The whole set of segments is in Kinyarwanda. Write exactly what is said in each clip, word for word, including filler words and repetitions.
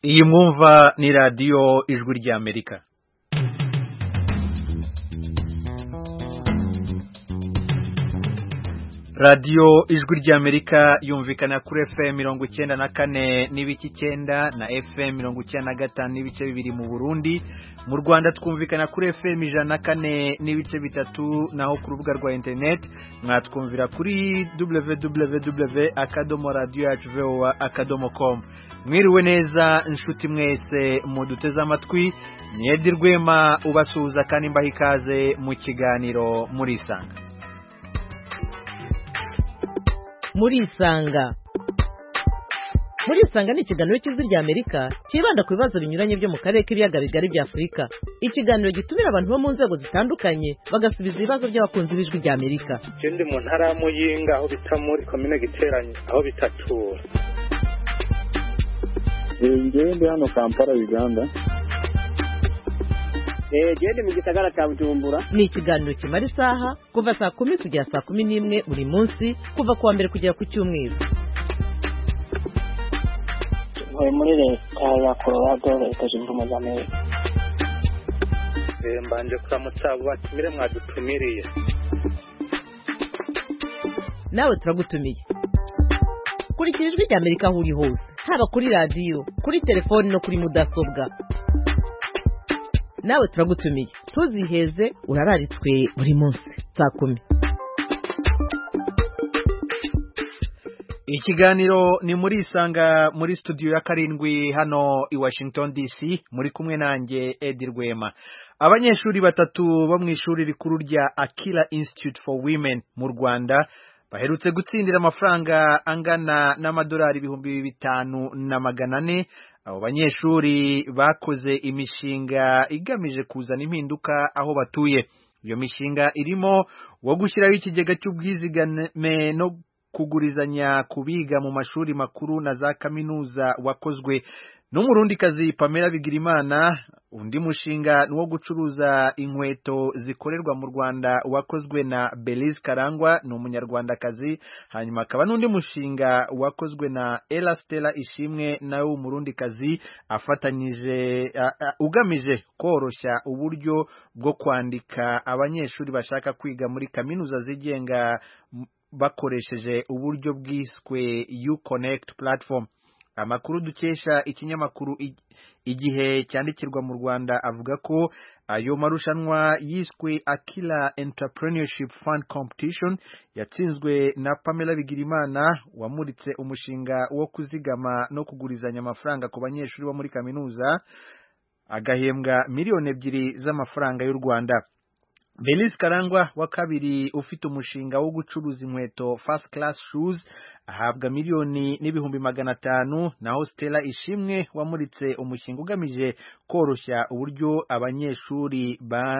Iyi mwumva ni radiyo ijwi ry'Amerika. Radio ijwi ry'Amerika yumvikana kuri F M mirongo icyenda na kane n'ibice icyenda na F M mirongo icyenda na gatanu n'ibice bibiri mu Burundi. Mu Rwanda twumvikana kuri F M ijana na kane n'ibice bitatu, naho ku rubuga rwa internet mwatwumvira kuri w w w akadomo radio yacu voa akadomo com. Mwiriwe neza inshuti mwese muduteze amatwi, ni Edi Rwema ubasuhuza kandi mbaha ikaze mu kiganiro muri Isanga. Muri Isanga Muri Isanga ni ikiganiro cy'ijwi ry'Amerika kibanda ku bibazo binyuranye byo mu karere k'ibiyaga bigari bya Afurika. Ikiganiro gitumira abantu bo mu nzego zitandukanye bagasubiza ibibazo by'abakunzi b'ijwi ry'Amerika. Ndi mu ntara ya Muyinga aho bita muri commune Giteranye aho bitatura. Ngiye ndi hano Kampala Uganda. Eh gende mu gisagara cya Bujumbura. Ni ikiganiro kimara isaha kuva saa kumi kugera saa kumi n'imwe buri munsi kuva kuwa mbere kugera ku cyumweru. Ntuye muri leta ya Colorado, leta zunze ubumwe za Amerika. Eh mbanje kuramutsa batumire mwadutumiriye. Nawe turagutumiye. Kurikira ijwi ry'Amerika aho uri hose, haba kuri radio, kuri telefone no kuri mudasobwa. Nawe turagutumiye, tuziheze urararitswe buri munsi saa kumi. Ikiganiro ni muri Isanga muri studio ya karindwi hano i Washington D C, muri kumwe nanjye Edi Rwema. Abanyeshuri batatu bo mu ishuri rikuru rya Akila Institute for Women mu Rwanda baherutse gutsindira amafaranga angana n'amadolari ibihumbi bitanu na magana ane. Abo banyeshuri bakoze imishinga igamije kuzana impinduka aho batuye. Iyo mishinga irimo wo gushyiraho ikigega cy'ubwizigame no kugurizanya kubiga mu mashuri makuru na za kaminuza wakozwe n'Umurundikazi Pamela Bigirimana. Undi mushinga ni wo gucuruza inkweto zikorerwa mu Rwanda wakozwe na Belize Karangwa, ni Umunyarwandakazi. Hanyuma akaba n'undi mushinga wakozwe na Ella Stella Ishimwe, nawe w'Umurundikazi, afatanyije uh, ugamije koroshya uburyo bwo kwandika abanyeshuri bashaka kwiga muri kaminuza zigenga bakoresheje uburyo bwiswe U Connect platform. Amakuru dukesha ikinyamakuru Igihe cyandikirwa mu Rwanda avuga ko ayo marushanwa yiswe Akila Entrepreneurship Fund Competition yatsinzwe na Pamela Bigirimana, wamuritse umushinga wo kuzigama no kugurizanya amafaranga ku banyeshuri bo muri kaminuza, agahembwa miliyoni ebyiri z'amafaranga y'u Rwanda. Belize Karangwa wa kabiri ufite umushinga wo gucuruza inkweto First Class Shoes ahabwa miliyoni n'ibihumbi magana atanu, naho Stella Ishimwe wamuritse umushinga ugamije koroshya uburyo abanyeshuri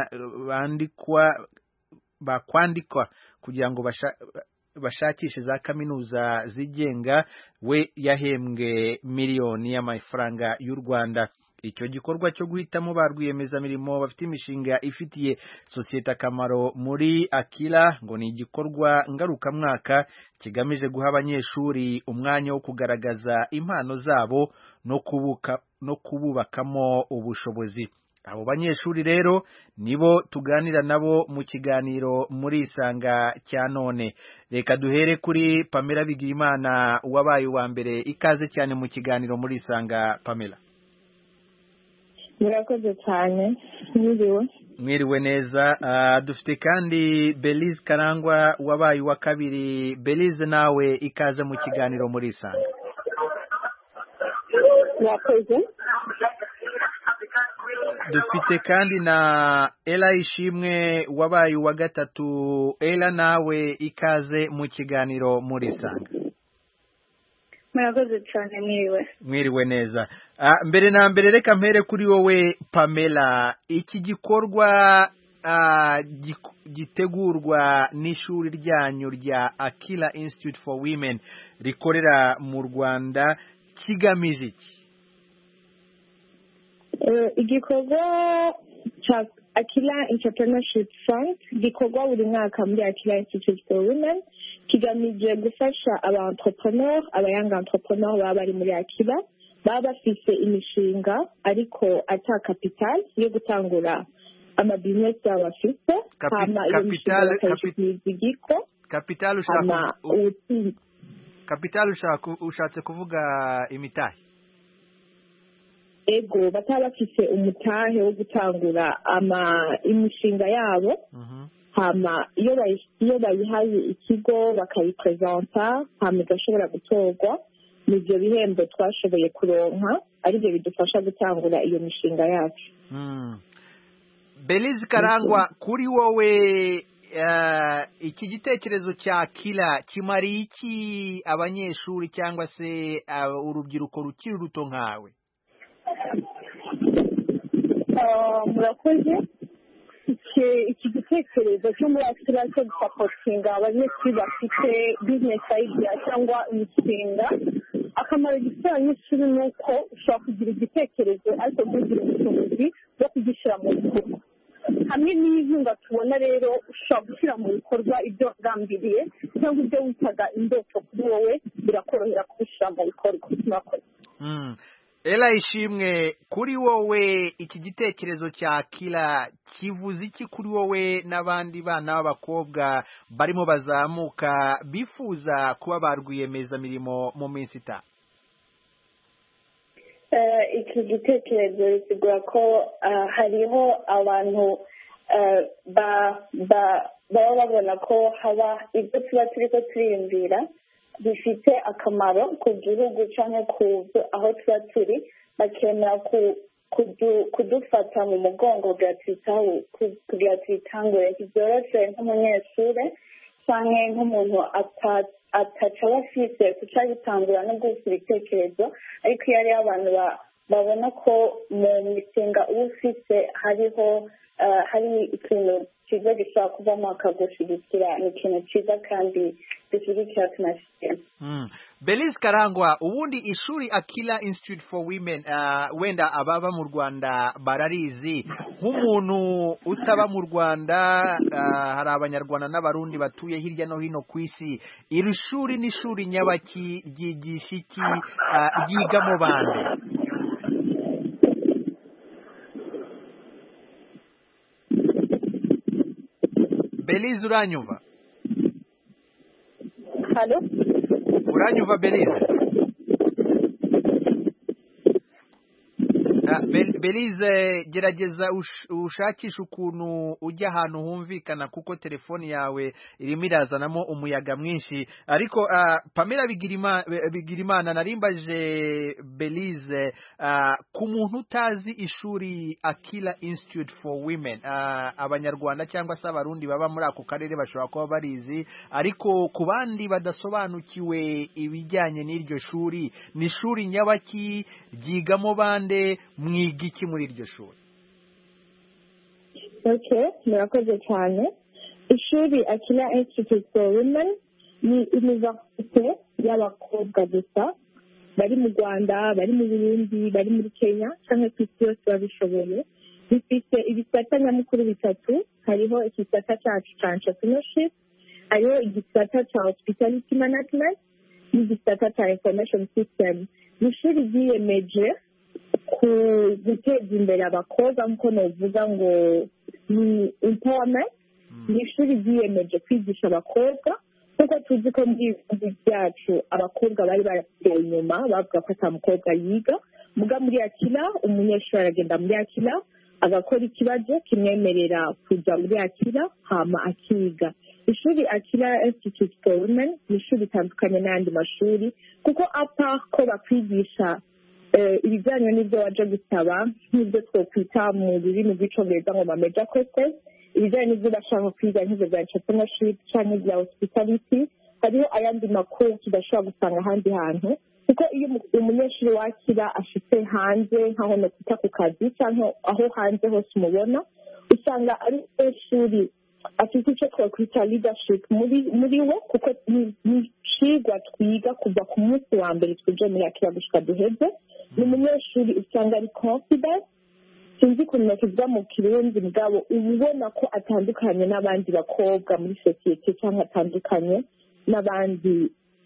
bandikwa bakwandikwa kugira ngo basha, bashakishe za kaminuza zigenga, we yahembwe miliyoni y'amafaranga y'u Rwanda. Icyo gikorwa cyo guhitamo ba rwiyemezamirimo bafite imishinga ifitiye sosiyete akamaro muri Akila ngo ni igikorwa ngarukamwaka kigamije guha abanyeshuri umwanya wo kugaragaza impano zabo no kubuka no kububakamo ubushobozi. Abo banyeshuri rero nibo tuganira nabo mu kiganiro muri Isanga cya none. Reka duhere kuri Pamela Bigirimana wabaye wa mbere. Ikaze cyane mu kiganiro muri Isanga, Pamela. Murakoze cyane. Mwiriwe. Mwiriwe neza. Uh, dufite kandi Belize Karangwa wabaye wa kabiri. Belize, nawe ikaze mu kiganiro muri Isanga. Murakoze. Dufite kandi na Ella Ishimwe wabaye wa gatatu. Ella, nawe ikaze mu kiganiro muri Isanga. Murakoze cyane. Mwiriwe. Mwiriwe neza. Uh, mbere na mbere reka mpere kuri wowe Pamela. Iki gikorwa uh, gitegurwa n'ishuri ryanyu rya Akila Institute for Women rikorera mu Rwanda kigamije iki? Uh, igikorwa cha Akila Entrepreneurship Fund gikorwa buri mwaka muri Akila Institute for Women kigamije gufasha aba entrepreneur aba young entrepreneur baba bari muri Akila baba bafise imishinga ariko ata capital yo gutangura amabizinesi yabo bafite hama iyo mishinga bakayishikiriza igiko capital ushaka capital ushaka ushatse kuvuga imitahe ego bataba bafise umutahe wo gutangura ama imishinga yabo mhm hama iyo iyo bayihaye ikigo bakayipresenta hama igashobora gutorwa n'ibyo bihembo twashoboye kuronka aribyo bidufasha gutangura iyo mishinga yacu. mm. Belize Karangwa, kuri wowe uh, iki gitekerezo cya Kila kimari iki abanyeshuri cyangwa se uh, urubyiruko rukiri ruto nkawe? Murakoze. Iki gitekerezo cyo muri Akira cyo gusapotinga abanyeshuri bafite business idea cyangwa imishinga, akamaro gifite abanyeshuri ni uko ushobora kugira igitekerezo ariko ntugire ubushobozi bwo kugishyira mu bikorwa. Hamwe n'inkunga tubona rero ushobora gushyira mu bikorwa ibyo wagambiriye cyangwa ibyo witaga indoto kuri wowe birakorohera kubishyira mu bikorwa. Murakoze. mm. Ela Ishimwe, kuri wowe iki gitekerezo cya Kila kivuze iki kuri wowe n'abandi bana b'abakobwa barimo bazamuka bifuza kuba barwiyemeza mirimo mu minsi itaha? Iki gitekerezo bisigura ko hariho abantu baba babona ko haba ibyo tuba turi ko turiyumvira bifite akamaro ku gihugu cyangwa ku aho tuba turi, bakemera kudufata mu mugongo kugira tuyitangure. Byoroshye nk'umunyeshuri cyangwa nk'umuntu ataca bafise kuca bitangura no gusa ibitekerezo, ariko iyo ari abantu babona ko mu mishinga uba ufise hariho hari ikintu cyiza gishobora kuvamo akagushigikira, ni ikintu cyiza kandi dushyigikira tunashima. mm. Belize Karangwa, ubundi ishuri Akila Institute for Women uh, wenda ababa mu Rwanda bararizi, nk'umuntu utaba mu Rwanda uh, hari abanyarwanda n'abarundi batuye hirya no hino ku isi, iri shuri ni shuri nyabaki, ryigisha iki, uh, ryigamo bande? Belize uranyumva? Halo? Uranyumva Belize? Belize, gerageza ushakisha ukuntu ujya ahantu humvikana kuko telefoni yawe irimo irazanamo umuyaga mwinshi. Ariko Pamela Bigirimana, narimbaje Belize ku muntu utazi ishuri Akila Institute for Women, abanyarwanda cyangwa se abarundi baba muri ako karere bashobora kuba barizi, ariko ku bandi badasobanukiwe ibijyanye n'iryo shuri, ni shuri nyabaki, ryigamo bande, mwiga iki muri iryo shuri? Okay, murakoze cyane. Ishuri Akila Institute for Women ni universite y'abakobwa gusa bari mu Rwanda, bari mu Burundi, bari muri Kenya cyangwa ku isi yose babishoboye. Bifite ibisata nyamukuru bitatu, hariho igisata cyacu cya entrepreneurship, hariho igisata cya hospitality management n'igisata cya information system. Ni ishuri ryiyemeje ku guteza imbere abakobwa, nk'uko navuga ngo ni empowerment. Ni ishuri ryiyemeje kwigisha abakobwa, kuko tuzi ko muri ibihugu byacu abakobwa bari barateye inyuma bavuga ko ata mukobwa yiga. Muga muri Akila umunyeshuri aragenda muri Akila agakora ikibazo kimwemerera kujya muri Akila hama akiga. Ishuri Akila Institute for Women ni ishuri itandukanye n'ayandi mashuri, kuko apa ko bakwigisha ibijyanye n'ibyo waje gusaba, nk'ibyo twokwita mu rurimi rw'icyongereza ngo major courses, ibijyanye n'ibyo bashaka kwiga nk'ibyo bya entrepreneurship cyangwa ibya hospitality. Hariho ayandi makuru tudashobora gusanga ahandi hantu, kuko iyo umunyeshuri wakira ashitse hanze nk'aho no kwita ku kazi cyangwa aho hanze hose umubona, usanga ari ishuri afite icyo twakwita leadership muri muri we, kuko ni icigwa twiga kuva ku munsi wa mbere twinjiye muri Akila gushika duheze. Ni umunyeshuri usanga ari confident, sinzi ukuntu nakivuga mu kirundi mugabo ubona ko atandukanye n'abandi bakobwa muri sosiyete cyangwa atandukanye n'abandi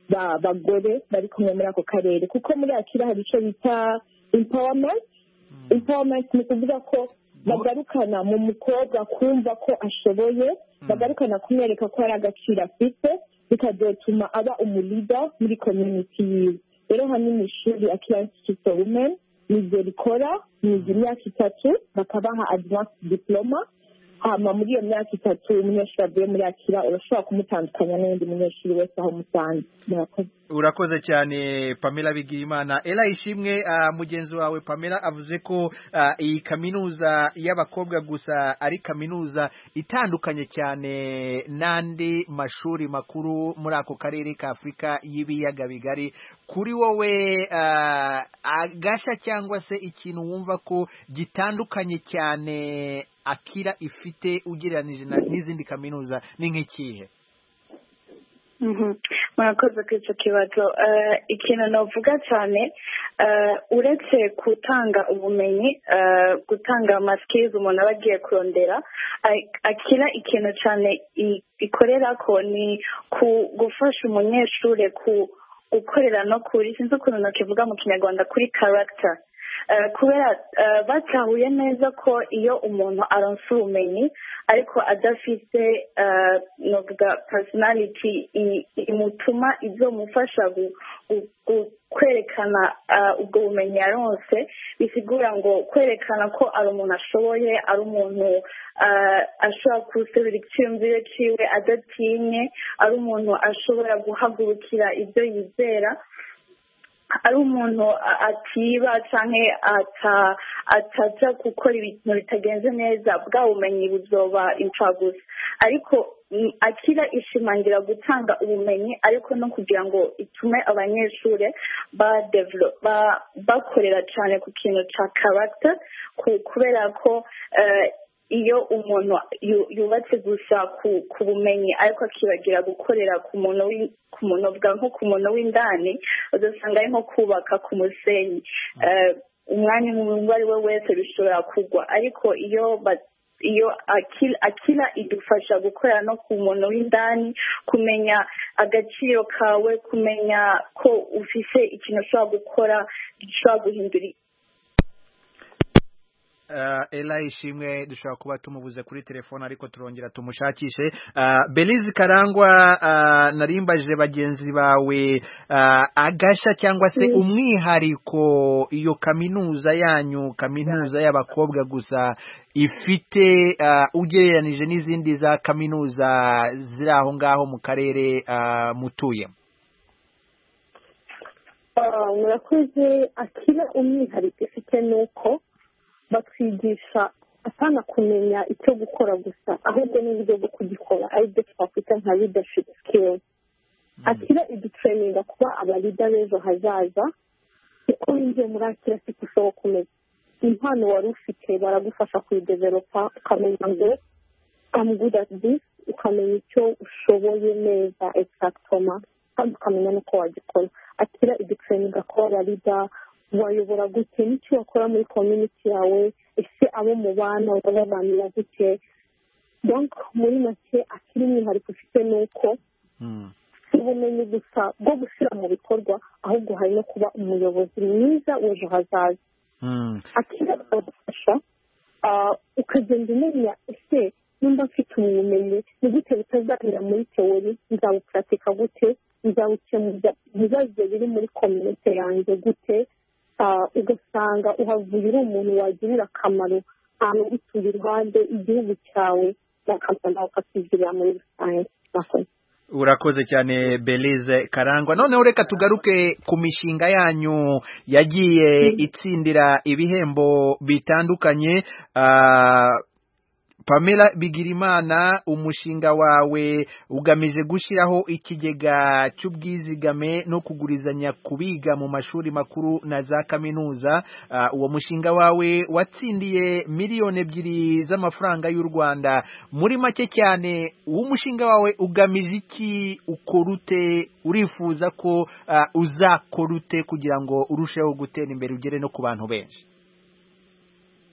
bagore bari kumwe muri ako karere kuko muri akira hari icyo bita empowerment empowerment ni ukuvuga ko bagarukana mu mukobwa kumva ko ashoboye bagarukana kumwereka ko hari agaciro afite bikazatuma aba umulida muri community yiwe rero hano mu ishuri akira institute for women nibyo rikora ni imyaka itatu bakabaha advanced diploma hama muri iyo myaka itatu umunyeshuri avuye muri akira urashobora kumutandukanya n'undi munyeshuri wese aho musanze. Urakoze cyane Pamela Bigirimana. Ela Ishimwe, uh, mugenzi wawe Pamela avuze ko uh, iyi kaminuza y'abakobwa gusa ari kaminuza itandukanye cyane n'andi mashuri makuru muri ako karere ka Afurika y'ibiyaga bigari. Kuri wowe uh, agasha cyangwa se ikintu wumva ko gitandukanye cyane akira ifite ugereranije n'izindi kaminuza ni nk'ikihe? murakoze kuri icyo kibazo. Ikintu navuga cyane uretse gutanga ubumenyi gutanga amasikirizi umuntu aba agiye kurondera akira ikintu cyane ikorera ko ni gufasha umunyeshuri gukorera no kuri sinzi ukuntu nakivuga mu kinyarwanda kuri character kubera batahuye neza ko iyo umuntu aronse ubumenyi ariko adafite novuga personality imutuma izomufasha kwerekana ubwo bumenyi yaronse bisigura ngo kwerekana ko ari umuntu ashoboye ari umuntu ashobora gusubira icyumviro ciwe adatinye ari umuntu ashobora guhagurukira ibyo yizera ari umuntu atiba cyangwa ataja gukora ibintu bitagenze neza bwa bumenyi buzoba impfagusa ariko akira ishimangira gutanga ubumenyi ariko no kugira ngo itume abanyeshuri bakorera cyane ku kintu cya character kubera ko iyo umuntu yubatse gusa ku bumenyi ariko akibagira gukorera ku muntu ku muntu uvuga nko ku muntu w'indani udasanga ari nko kubaka ku musenyi umwanya uwo ari we wese bishobora kugwa ariko iyo iyo akira idufasha gukorera no ku muntu w'indani kumenya agaciro kawe kumenya ko ufise ikintu ushobora gukora gishobora guhindura. Uh, Ela Ishimwe dushobora kuba tumubuze kuri telefone ariko turongera tumushakishe. uh, Belize Karangwa, uh, narimbaje bagenzi bawe uh, agasha cyangwa se mm. umwihariko iyo kaminuza yanyu kaminuza y'abakobwa gusa ifite uh, ugereranije n'izindi za kaminuza ziri aho ngaho mu karere uh, mutuye. uh, murakoze akira umwihariko ifite nuko batwigisha atana kumenya icyo gukora gusa ahubwo n'uburyo bwo kugikora ari byo twakwita nka leadership skills. akira idutraininga kuba abalida b'ejo hazaza uko winjiye muri akira siko ushobora kumenya impano wari ufite baragufasha kuyidevelopa ukamenya ngo I'm good at this ukamenya icyo ushoboye neza exactement kandi ukamenya n'uko wagikora. akira idutraininga kuba abalida wayobora gute n'icyo wakora muri community yawe ese abo mu bana urababanira gute. donc muri make akiri umwihariko ufite nuko ubumenyi gusa bwo gushyira mu bikorwa ahubwo hari no kuba umuyobozi mwiza w'ejo hazaza. akiri agufasha ukagenda umenya ese nimba mfite ubumenyi ni gute bitazabera muri teori nzabupuratika gute nzabukemura ibibazo biri muri community yanjye gute ugasanga uhavuye uri umuntu wagirira akamaro ahantu utuye iruhande igihugu cyawe n'akamaro ukakigirira muri rusange. Urakoze cyane Belize Karangwa. Noneho reka tugaruke ku mishinga yanyu yagiye itsindira ibihembo bitandukanye. Pamela Bigirimana, umushinga wawe ugamije gushyiraho ikigega cy'ubwizigame no kugurizanya kubiga mu mashuri makuru na za kaminuza. Uh, uwo mushinga wawe watsindiye miliyoni ebyiri z'amafaranga y'u Rwanda. Muri make cyane uwo mushinga wawe ugamije iki, ukorute, urifuza ko uh, uzakorute kugira ngo urusheho gutera imbere ugere no ku bantu benshi?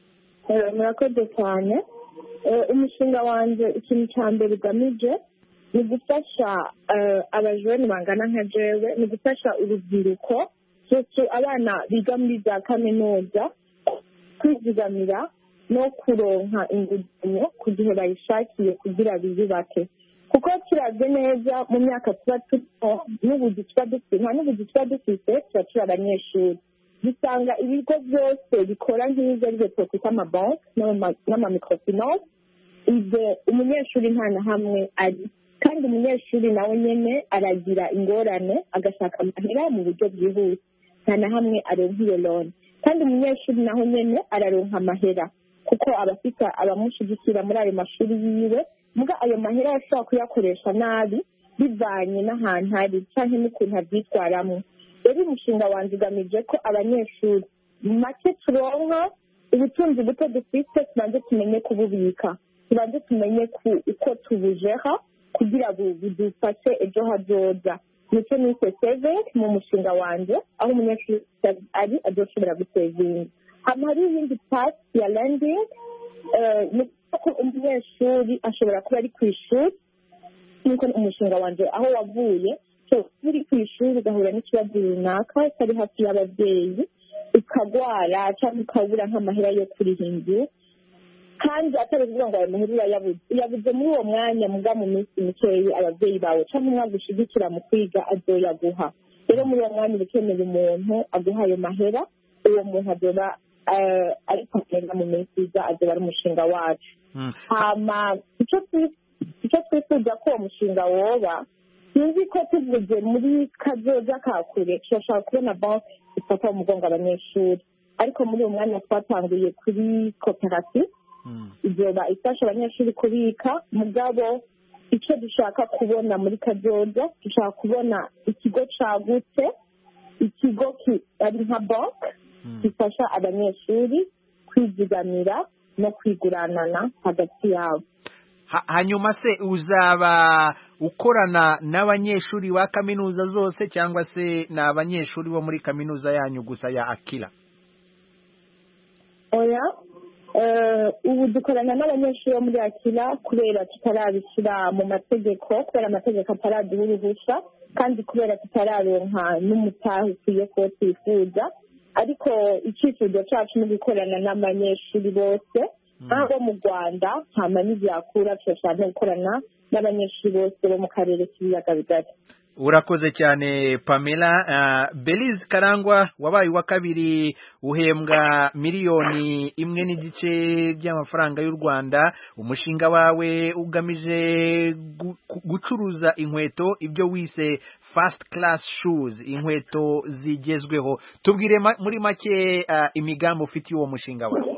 Murakoze cyane. umushinga wanjye ikintu cya mbere ugamije ni ugufasha abajene bangana nka jewe, ni ugufasha urubyiruko abana biga muri za kaminuza kwizigamira no kuronka inguzanyo ku gihe bayishakiye kugira biyubake, kuko turavye neza mu myaka tuba turimo n'ubuzi tuba dufite nta n'ubuzi tuba dufite tuba turi abanyeshuri, dusanga ibigo byose bikora nk'ibyo aribyo twakwita amabanki n'amamikrofinance, ibyo umunyeshuri nta na hamwe ari, kandi umunyeshuri nawe nyene aragira ingorane agashaka amahera mu buryo bwihuse, nta na hamwe aronka iyo loan, kandi umunyeshuri naho nyene araronka amahera kuko abafite abamushigikira muri ayo mashuri yiwe, muga ayo mahera ashobora kuyakoresha nabi bivanye n'ahantu ari canke n'ukuntu avyitwaramwo. Rero umushinga wanje ugamije ko abanyeshuri make turonka ubutunzi buto dufite tubanze tumenye kububika, tubanze tumenye uko tubujeha kugira budufashe ejo hazoza, nicyo nise saving mu mushinga wanje, aho umunyeshuri ari azoshobora gusevinga. hama hari iyindi part ya lending, ni ko umunyeshuri ashobora kuba ari ku ishuri nk'uko umushinga wanje aho wavuye, so uri ku ishuri ugahura n'ikibazo runaka utari hafi y'ababyeyi ukagwara cyangwa ukabura nk'amahera yo kuriha inzu, kandi atari kuvuga ngo ayo mahera urayabuze uyabuze muri uwo mwanya, muga mu minsi mikeyi ababyeyi bawe cyangwa umwagushigikira mu kwiga azoyaguha. Rero muri uwo mwanya ukeneye umuntu aguha ayo mahera, uwo muntu azoba ariko neza mu minsi iza azoba ari umushinga wacu. hama icyo twifuza ko uwo mushinga woba, sinzi ko tuvuze muri kazoza ka kure turashaka kubona banki ifata umugongo abanyeshuri, ariko muri uwo mwanya twatanguye kuri koperative izoba ifasha abanyeshuri kubika, mugabo icyo dushaka kubona muri kazoza dushaka kubona ikigo cagutse, ikigo ari nka banki gifasha abanyeshuri kwizigamira no kwiguranana hagati yabo. Hanyuma se uzaba ukorana n'abanyeshuri ba kaminuza zose cyangwa se ni abanyeshuri bo muri kaminuza yanyu gusa ya Akila? Oya, ubu dukorana n'abanyeshuri bo muri Akila kubera tutarabishyira mu mategeko, kubera amategeko ataraduha uruhushya, kandi kubera tutararonka n'umutahe ukwiye ko twifuza, ariko icyifuzo cyacu ni gukorana n'abanyeshuri bose abo mu Rwanda, hama n'ibyakura turashaka gukorana n'abanyeshuri bose bo mu karere k'ibiyaga bigari. Urakoze cyane Pamela. uh, Belize Karangwa, wabaye wa kabiri uhembwa miliyoni imwe n'igice by'amafaranga y'u Rwanda. Umushinga wawe ugamije gu, gucuruza inkweto, ibyo wise first class shoes, inkweto zigezweho. Tubwire ma, muri make uh, imigambi ufitiye uwo mushinga wawe.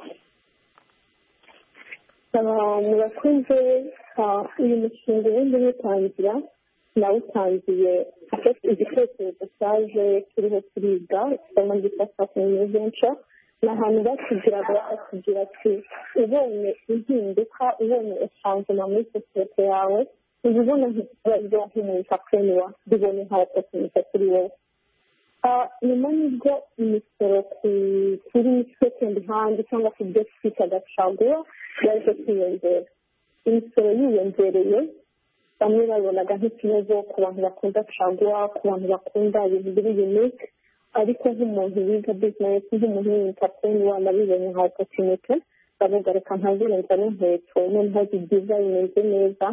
murakoze. uyu mushinga wenda utangira nawutangiye igitekerezo cyaje kiriho turiga isomo ryitwa new venture, ni ahantu batugiraga bakatubwira ati ubonye impinduka, ubonye esanzema muri sosiyete yawe, uba ubona nk'ikibazo nk'umuntrepreneur, bibone nka opportunity kuri wowe. nyuma y'ubwo imisoro kuri second hand cyangwa ku byo twitaga caguwa yaje kwiyongera, imisoro yiyongereye bamwe babonaga nk'ikibazo ku bantu bakunda caguwa, ku bantu bakunda ibintu biri unique, ariko nk'umuntu wiga business, nk'umuntu w'entrepreneur nabibonye nka opportunity, bavuga reka ntazirenza n'inkweto noneho zigiza bimeze neza,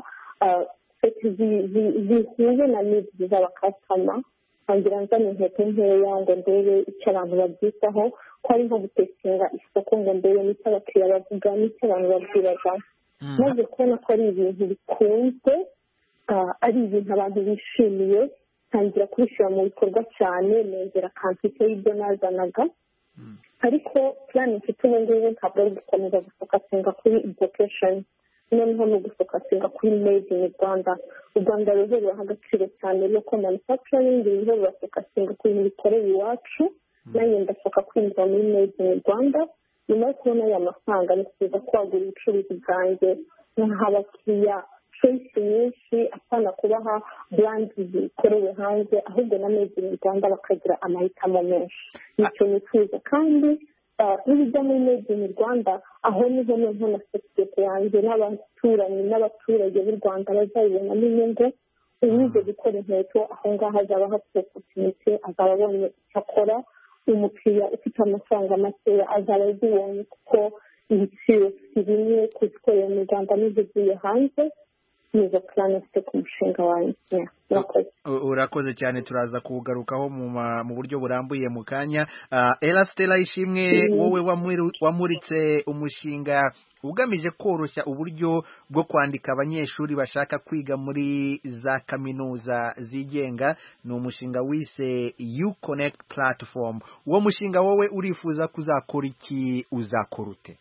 zihuye na needs z'abakasitoma, ntangira nzana inkweto nkeya ngo ndebe icyo abantu babyitaho, ko ari nko gutekinga isoko ngo ndebe n'icyo abakiriya bavuga, n'icyo abantu babwiraga, maze kubona ko ari ibintu bikunzwe, ari ibintu abantu bishimiye, ntangira kubishyira mu bikorwa cyane, nongera kantite y'ibyo nazanaga, ariko plan mfite ubu ngubu ntabwo ari gukomeza gufokasinga kuri education, noneho ni ugufokasinga kuri made in Rwanda. u Rwanda rero ruraha agaciro cyane local manufacturing, rero rurafokasinga ku bintu bikorewe iwacu, nanjye ndashaka kwinjira muri made in Rwanda. nyuma yo kubona aya mafaranga nifuza kwagura ubucuruzi bwanjye, nkaha abakiriya choice nyinshi, apana kubaha brand zikorewe hanze, ahubwo na made in Rwanda bakagira amahitamo menshi. nicyo nifuza, kandi n'ibijya muri made in Rwanda aho niho niho na sosiyete yanjye n'abaturanyi n'abaturage b'u Rwanda bazabibonamo inyungu. Uwize gukora inkweto aho ngaho azaba hafite opportunity, azaba abonye icyo akora. Umukiriya ufite amafaranga makeya azaba azibonye kuko ibiciro si bimwe kuzikorera mu Rwanda n'izivuye hanze. Nizo plan ufite ku mushinga wanjye. Urakoze cyane, turaza kugarukaho mu buryo burambuye mu kanya. Ella Stella Ishimwe, wowe wamuritse umushinga ugamije koroshya uburyo bwo kwandika abanyeshuri bashaka kwiga muri za kaminuza zigenga. Ni umushinga wise You Connect Platform. Uwo mushinga wowe urifuza kuzakora iki, uzakora ute?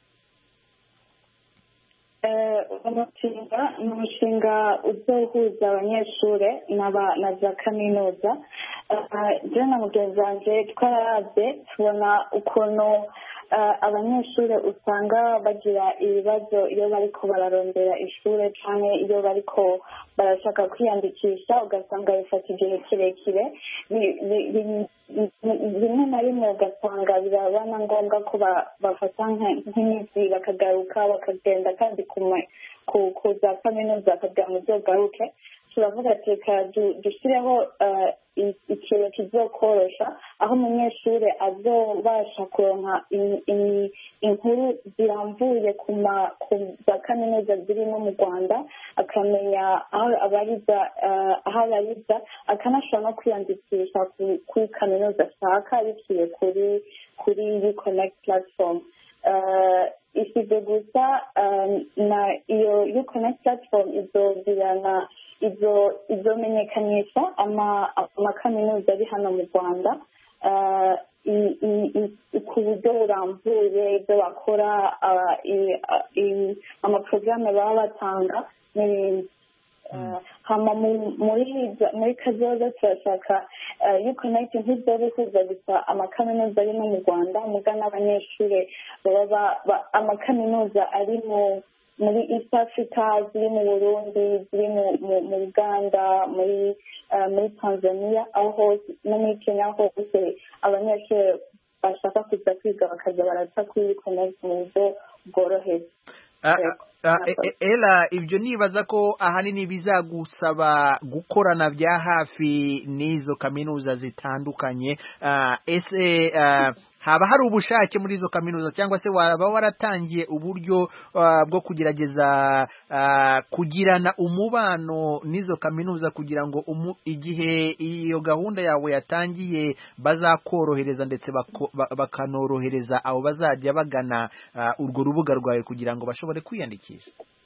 umushinga ni umushinga uzohuza abanyeshuri na za kaminuza. Jya na mugenzi wanjye twararavye tubona ukuntu abanyeshuri usanga bagira ibibazo iyo bariko bararondera ishuri canke iyo bariko barashaka kwiyandikisha, ugasanga bifata igihe kirekire. Rimwe na rimwe ugasanga birabana ngombwa ko bafata nk'iminsi bakagaruka bakagenda kandi ku za kaminuza bakagira ngo uzogaruke. Turavuga ati reka dushyireho ikintu kizokorosha aho umunyeshuri azobasha kuronka inkuru zirambuye ku za kaminuza zirimo mu Rwanda, akamenya aho abariza aho abariza akanashobora no kwiyandikisha kuri kaminuza ashaka biciye kuri kuri You Connect Platform. Isibyo gusa na iyo You Connect Platform izogirana izo izomenyekanisha amakaminuza ari hano mu Rwanda ku buryo burambuye ibyo bakora, amaporogaramu baba batanga n'ibindi. hama muri kazoza turashaka You Connect ntizobihuza gusa amakaminuza ari no mu Rwanda, muga n'abanyeshuri baba amakaminuza ari mu muri East Africa, ziri mu Burundi, ziri mu Uganda, muri muri Tanzania, aho hose no muri Kenya hose abanyeshuri bashaka kuza kwiga bakaza baraca kuri You Connect mu buryo bworoheye. Ella, ibyo nibaza ko ahanini bizagusaba gukorana bya hafi n'izo kaminuza zitandukanye. Ese haba hari ubushake muri izo kaminuza cyangwa se waba waratangiye uburyo bwo kugerageza kugirana umubano n'izo kaminuza kugira ngo igihe iyo gahunda yawe yatangiye bazakorohereza ndetse bakanorohereza abo bazajya bagana urwo rubuga rwawe kugira ngo bashobore kwiyandikisha?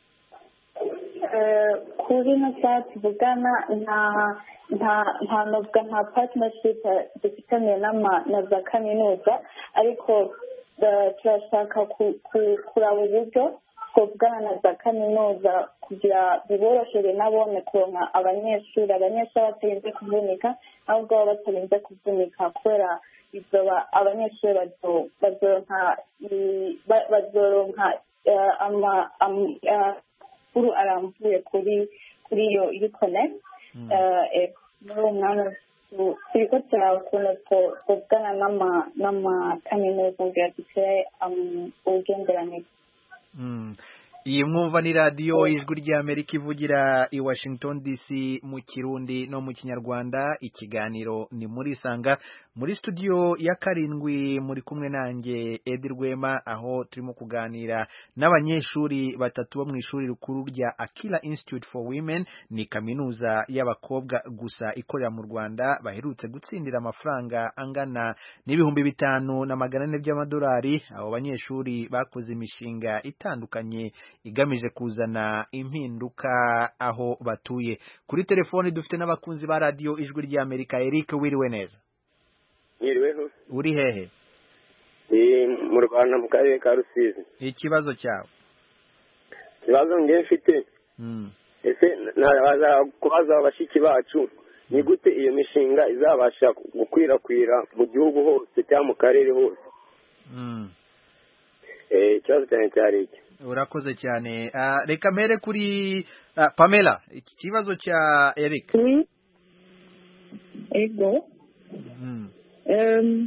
Kuri no chat tuvugana nta nta nta novuga nta partnership dufitanye na za kaminuza, ariko turashaka kuraba uburyo twavugana na za kaminuza kugira biborohere nabone kuronka abanyeshuri abanyeshuri batarinze kuvunika ahubwo baba batarinze kuvunika, kubera izoba abanyeshuri bazoronka bazoronka ama uru arambuye kuri kuri iyo You Connect. Muri uwo mwanya turiko turaba ukuntu twavugana n'amakaminuza kugira dukore ubugenderanire. Iyi mwumva ni radiyo ijwi ry'Amerika ivugira i Washington D C mu Kirundi no mu Kinyarwanda. Ikiganiro ni muri Sanga, muri studio ya karindwi muri kumwe nanjye Edi Rwema, aho turimo kuganira n'abanyeshuri batatu bo mu ishuri rikuru rya Akila Institute for Women. Ni kaminuza y'abakobwa gusa ikorera mu Rwanda, baherutse gutsindira amafaranga angana n'ibihumbi bitanu na magana ane by'amadolari. Abo banyeshuri bakoze imishinga itandukanye igamije kuzana impinduka aho batuye. Kuri telefoni dufite n'abakunzi ba radio ijwi ry'Amerika. Eric, wiriwe neza? Yiriweho. Uri hehe? Ni mu Rwanda mu karere ka Rusizi. Ikibazo cyawe? Ikibazo ngiye mfite mm. ese nabaza kubaza abashiki bacu ni gute iyo mishinga izabasha gukwirakwira mu gihugu hose cyangwa mu karere hose? mm. Eh, ikibazo cyane cyari iki? Urakoze cyane. Uh, reka mere kuri uh, Pamela, iki kibazo cya Eric. Oui. Ego. Mm. Um,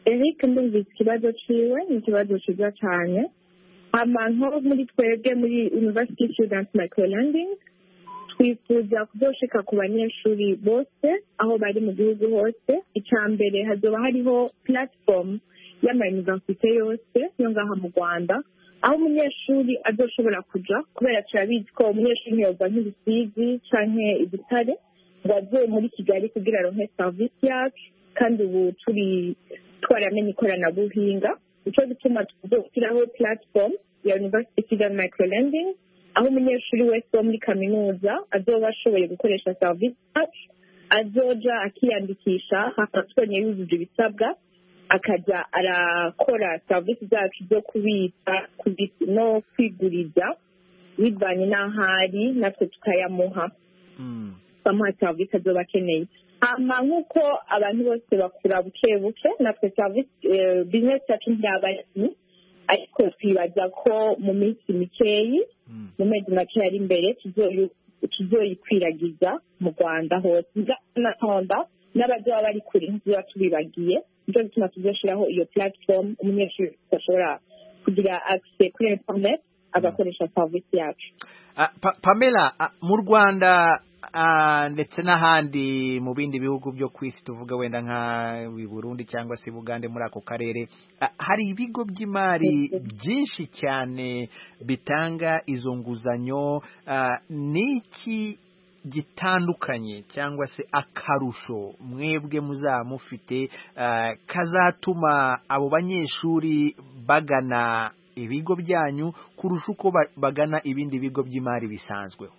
Eric ndumvise ikibazo ciwe ni ikibazo ciza cyane. Hama nko muri twebwe muri University Students Microlending twifuza kuzoshika ku banyeshuri bose aho bari mu gihugu hose. Icya mbere hazoba hariho platform y'amayuniversite yose yo ngaha mu Rwanda aho umunyeshuri azoshobora kuja kubera turabizi ko umunyeshuri ntiyova nk'ibisizi canke ibitare ngo aze muri Kigali kugira aronke service yacu kandi ubu turi twaramenye ikoranabuhinga. Icyo gituma tuzoshyiraho platform ya University Student Microlending aho umunyeshuri wese wo muri kaminuza azoba ashoboye gukoresha service yacu azoja akiyandikisha hakatubonye yujuje ibisabwa akaja arakora service zacu zo kubitsa no kwiguriza bivanye n'ahari natwe tukayamuha bamuha service azoba akeneye. Hama nk'uko abantu bose bakura buke buke natwe service business yacu ntiyabaye ariko twibaza ko mu minsi mikeyi mu mezi make ari imbere tuzoyikwiragiza mu Rwanda hose n'ahonda n'abazoba bari kure ntizoba tubibagiye. Nicyo gituma tuzoshiraho iyo platform umunyeshuri ashobora kugira access kuri internet agakoresha service yacu. Pamela, mu Rwanda ndetse n'ahandi mu bindi bihugu byo ku isi tuvuga wenda nka Burundi cyangwa se Bugande muri ako karere hari ibigo by'imari byinshi cyane bitanga izo nguzanyo. Niki gitandukanye cyangwa se akarusho mwebwe muzaba mufite kazatuma abo banyeshuri bagana ibigo byanyu kurusha uko bagana ibindi bigo by'imari bisanzweho?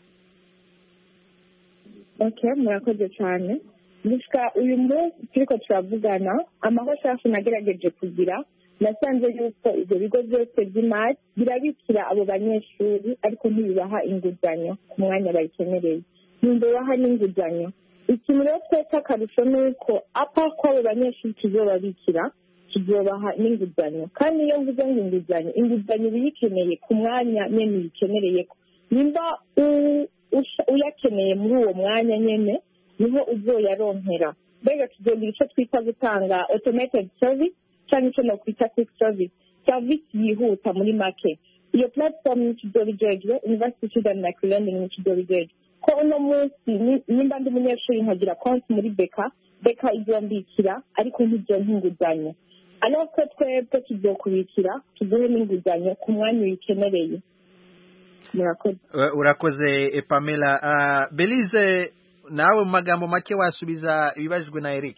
Okay, murakoze cyane. Gushika uyu munsi turiko turavugana amahoshafu nagerageje kugira nasanze yuko ibyo bigo byose by'imari birabikira abo banyeshuri ariko ntibibaha inguzanyo ku mwanya bayikenereye. Ntibaha n'inguzanyo. Ikintu rero twese akarusho ni uko apa ko abo banyeshuri tuzobabikira tuzobaha n'inguzanyo kandi iyo mvuze ngo inguzanyo inguzanyo biyikeneye ku mwanya nyene uyikenereye. Nimba uyakeneye muri uwo mwanya nyene niho uzoyaronkera. Mbega tuzogira icyo twita gutanga automated service cyangwa icyo nokwita quick service, service yihuta muri make. Iyo platform tuzobijejwe University Student Microlending tuzobijejwe ko uno munsi nimba ndi umunyeshuri nkagira konti muri beka beka izombikira ariko ntibyo nk'inguzanyo. Alors ko twebwe tuzokubikira tuguhe n'inguzanyo ku mwanya uyikenereye. Murakoze. Urakoze Pamela. Uh, Belize, nawe mu magambo make wasubiza ibibajijwe na Eric.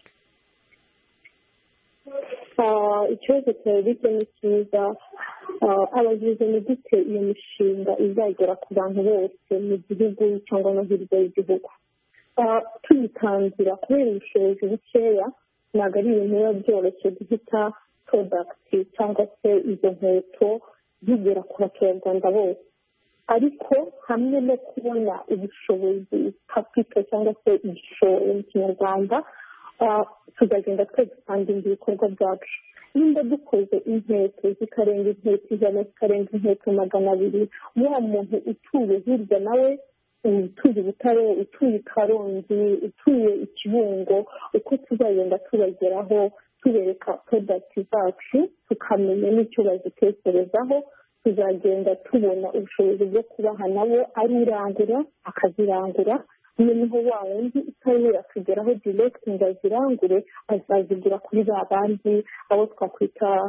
Ikibazo cya Eric ni cyiza. Abagize ni gute iyo mishinga izagera ku bantu bose mu gihugu cyangwa no hirya y'igihugu. Tuyitangira kubera ubushobozi bukeya ntabwo ari ibintu biba byoroshye guhita product cyangwa se izo nkweto zigera ku baturarwanda bose. Ariko hamwe no kubona ubushobozi kapito cyangwa se igishoro mu kinyarwanda tuzagenda twe gutanga ibikorwa byacu. Nimba dukoze inkweto zikarenga inkweto ijana zikarenga inkweto magana abiri wa muntu utuye hirya nawe utuye Butare utuye Karongi utuye Ikibungo uko tuzagenda tubageraho tubereka product zacu tukamenya n'icyo bazitekerezaho tuzagenda tubona ubushobozi bwo kubaha nabo ari urangura akazirangura noneho wa wundi utabura kugeraho direct ngo azirangure azazigura kuri ba bandi abo twakwita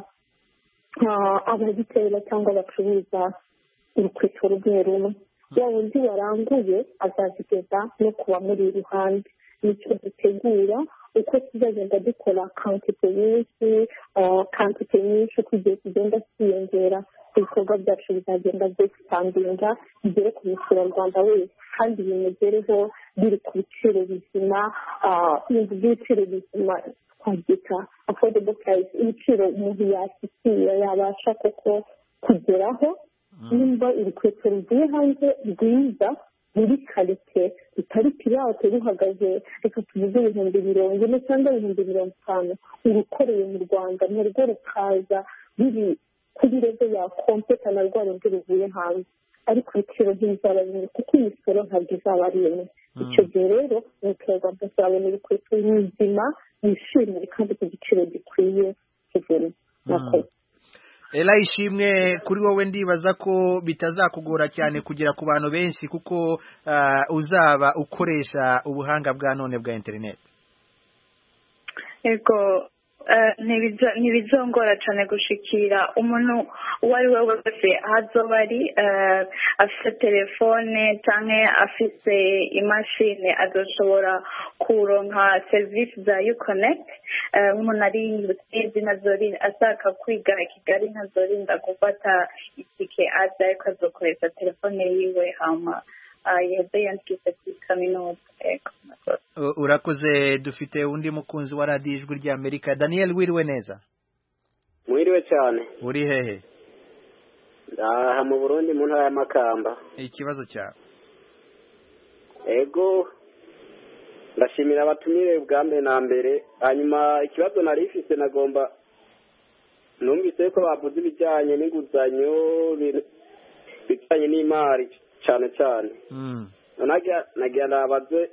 abagitera cyangwa abacuruza urukweto rumwe rumwe. wa wundi waranguye azazigeza no kuba muri iruhande. Nicyo dutegura uko tuzagenda dukora kantite nyinshi kantite nyinshi kugiye kugenda twiyongera ibikorwa byacu bizagenda byexpandinga bigere ku muturarwanda wese kandi bimugereho biri ku biciro bizima. Ibiciro bizima twabyita affordable price, ibiciro umuntu yashyikira yabasha koko kugeraho. Nimba urukweto ruvuye hanze rwiza muri karite bitari pirate ruhagaze reka tuvuge ibihumbi mirongo ine cyangwa ibihumbi mirongo itanu urukoreye mu Rwanda narwo rukaza biri kuri rezo ya kompeta na rwa rundi ruvuye hanze ariko ibiciro ntibizaba bimwe kuko imisoro ntabwo izaba ari imwe. Icyo gihe rero umuturarwanda azabona ibikweto bizima yishimire kandi ku giciro gikwiye kugura nakoze Ela ishimwe kuri wowe ndibaza ko bitazakugora cyane kugera ku bantu benshi kuko uh, uzaba ukoresha ubuhanga bwa none bwa internet. Ego ntibizongora cyane gushikira umuntu uwo ari we wese azoba ari afite telefone cyangwa afite imashini azoshobora kuronka serivisi za Uconnect. Umuntu ari rusizi ntazori ashaka kwiga i Kigali ntazorinda gufata itike aza ariko azokoresha telefone yiwe hama yaheze yandikise kuri kaminuza. Urakoze. Dufite undi mukunzi wa radiyo ijwi rya Amerika. Daniel, wiriwe neza? Mwiriwe cyane. Uri hehe? Aha mu Burundi mu ntara ya Makamba. Ikibazo cyawe? Ego ndashimira abatumire bwa mbere na mbere. Hanyuma ikibazo nari ifite nagomba numvise ko bavuze ibijyanye n'inguzanyo bijyanye n'imari cyane cyane. Mm. Nagia nagia nabaze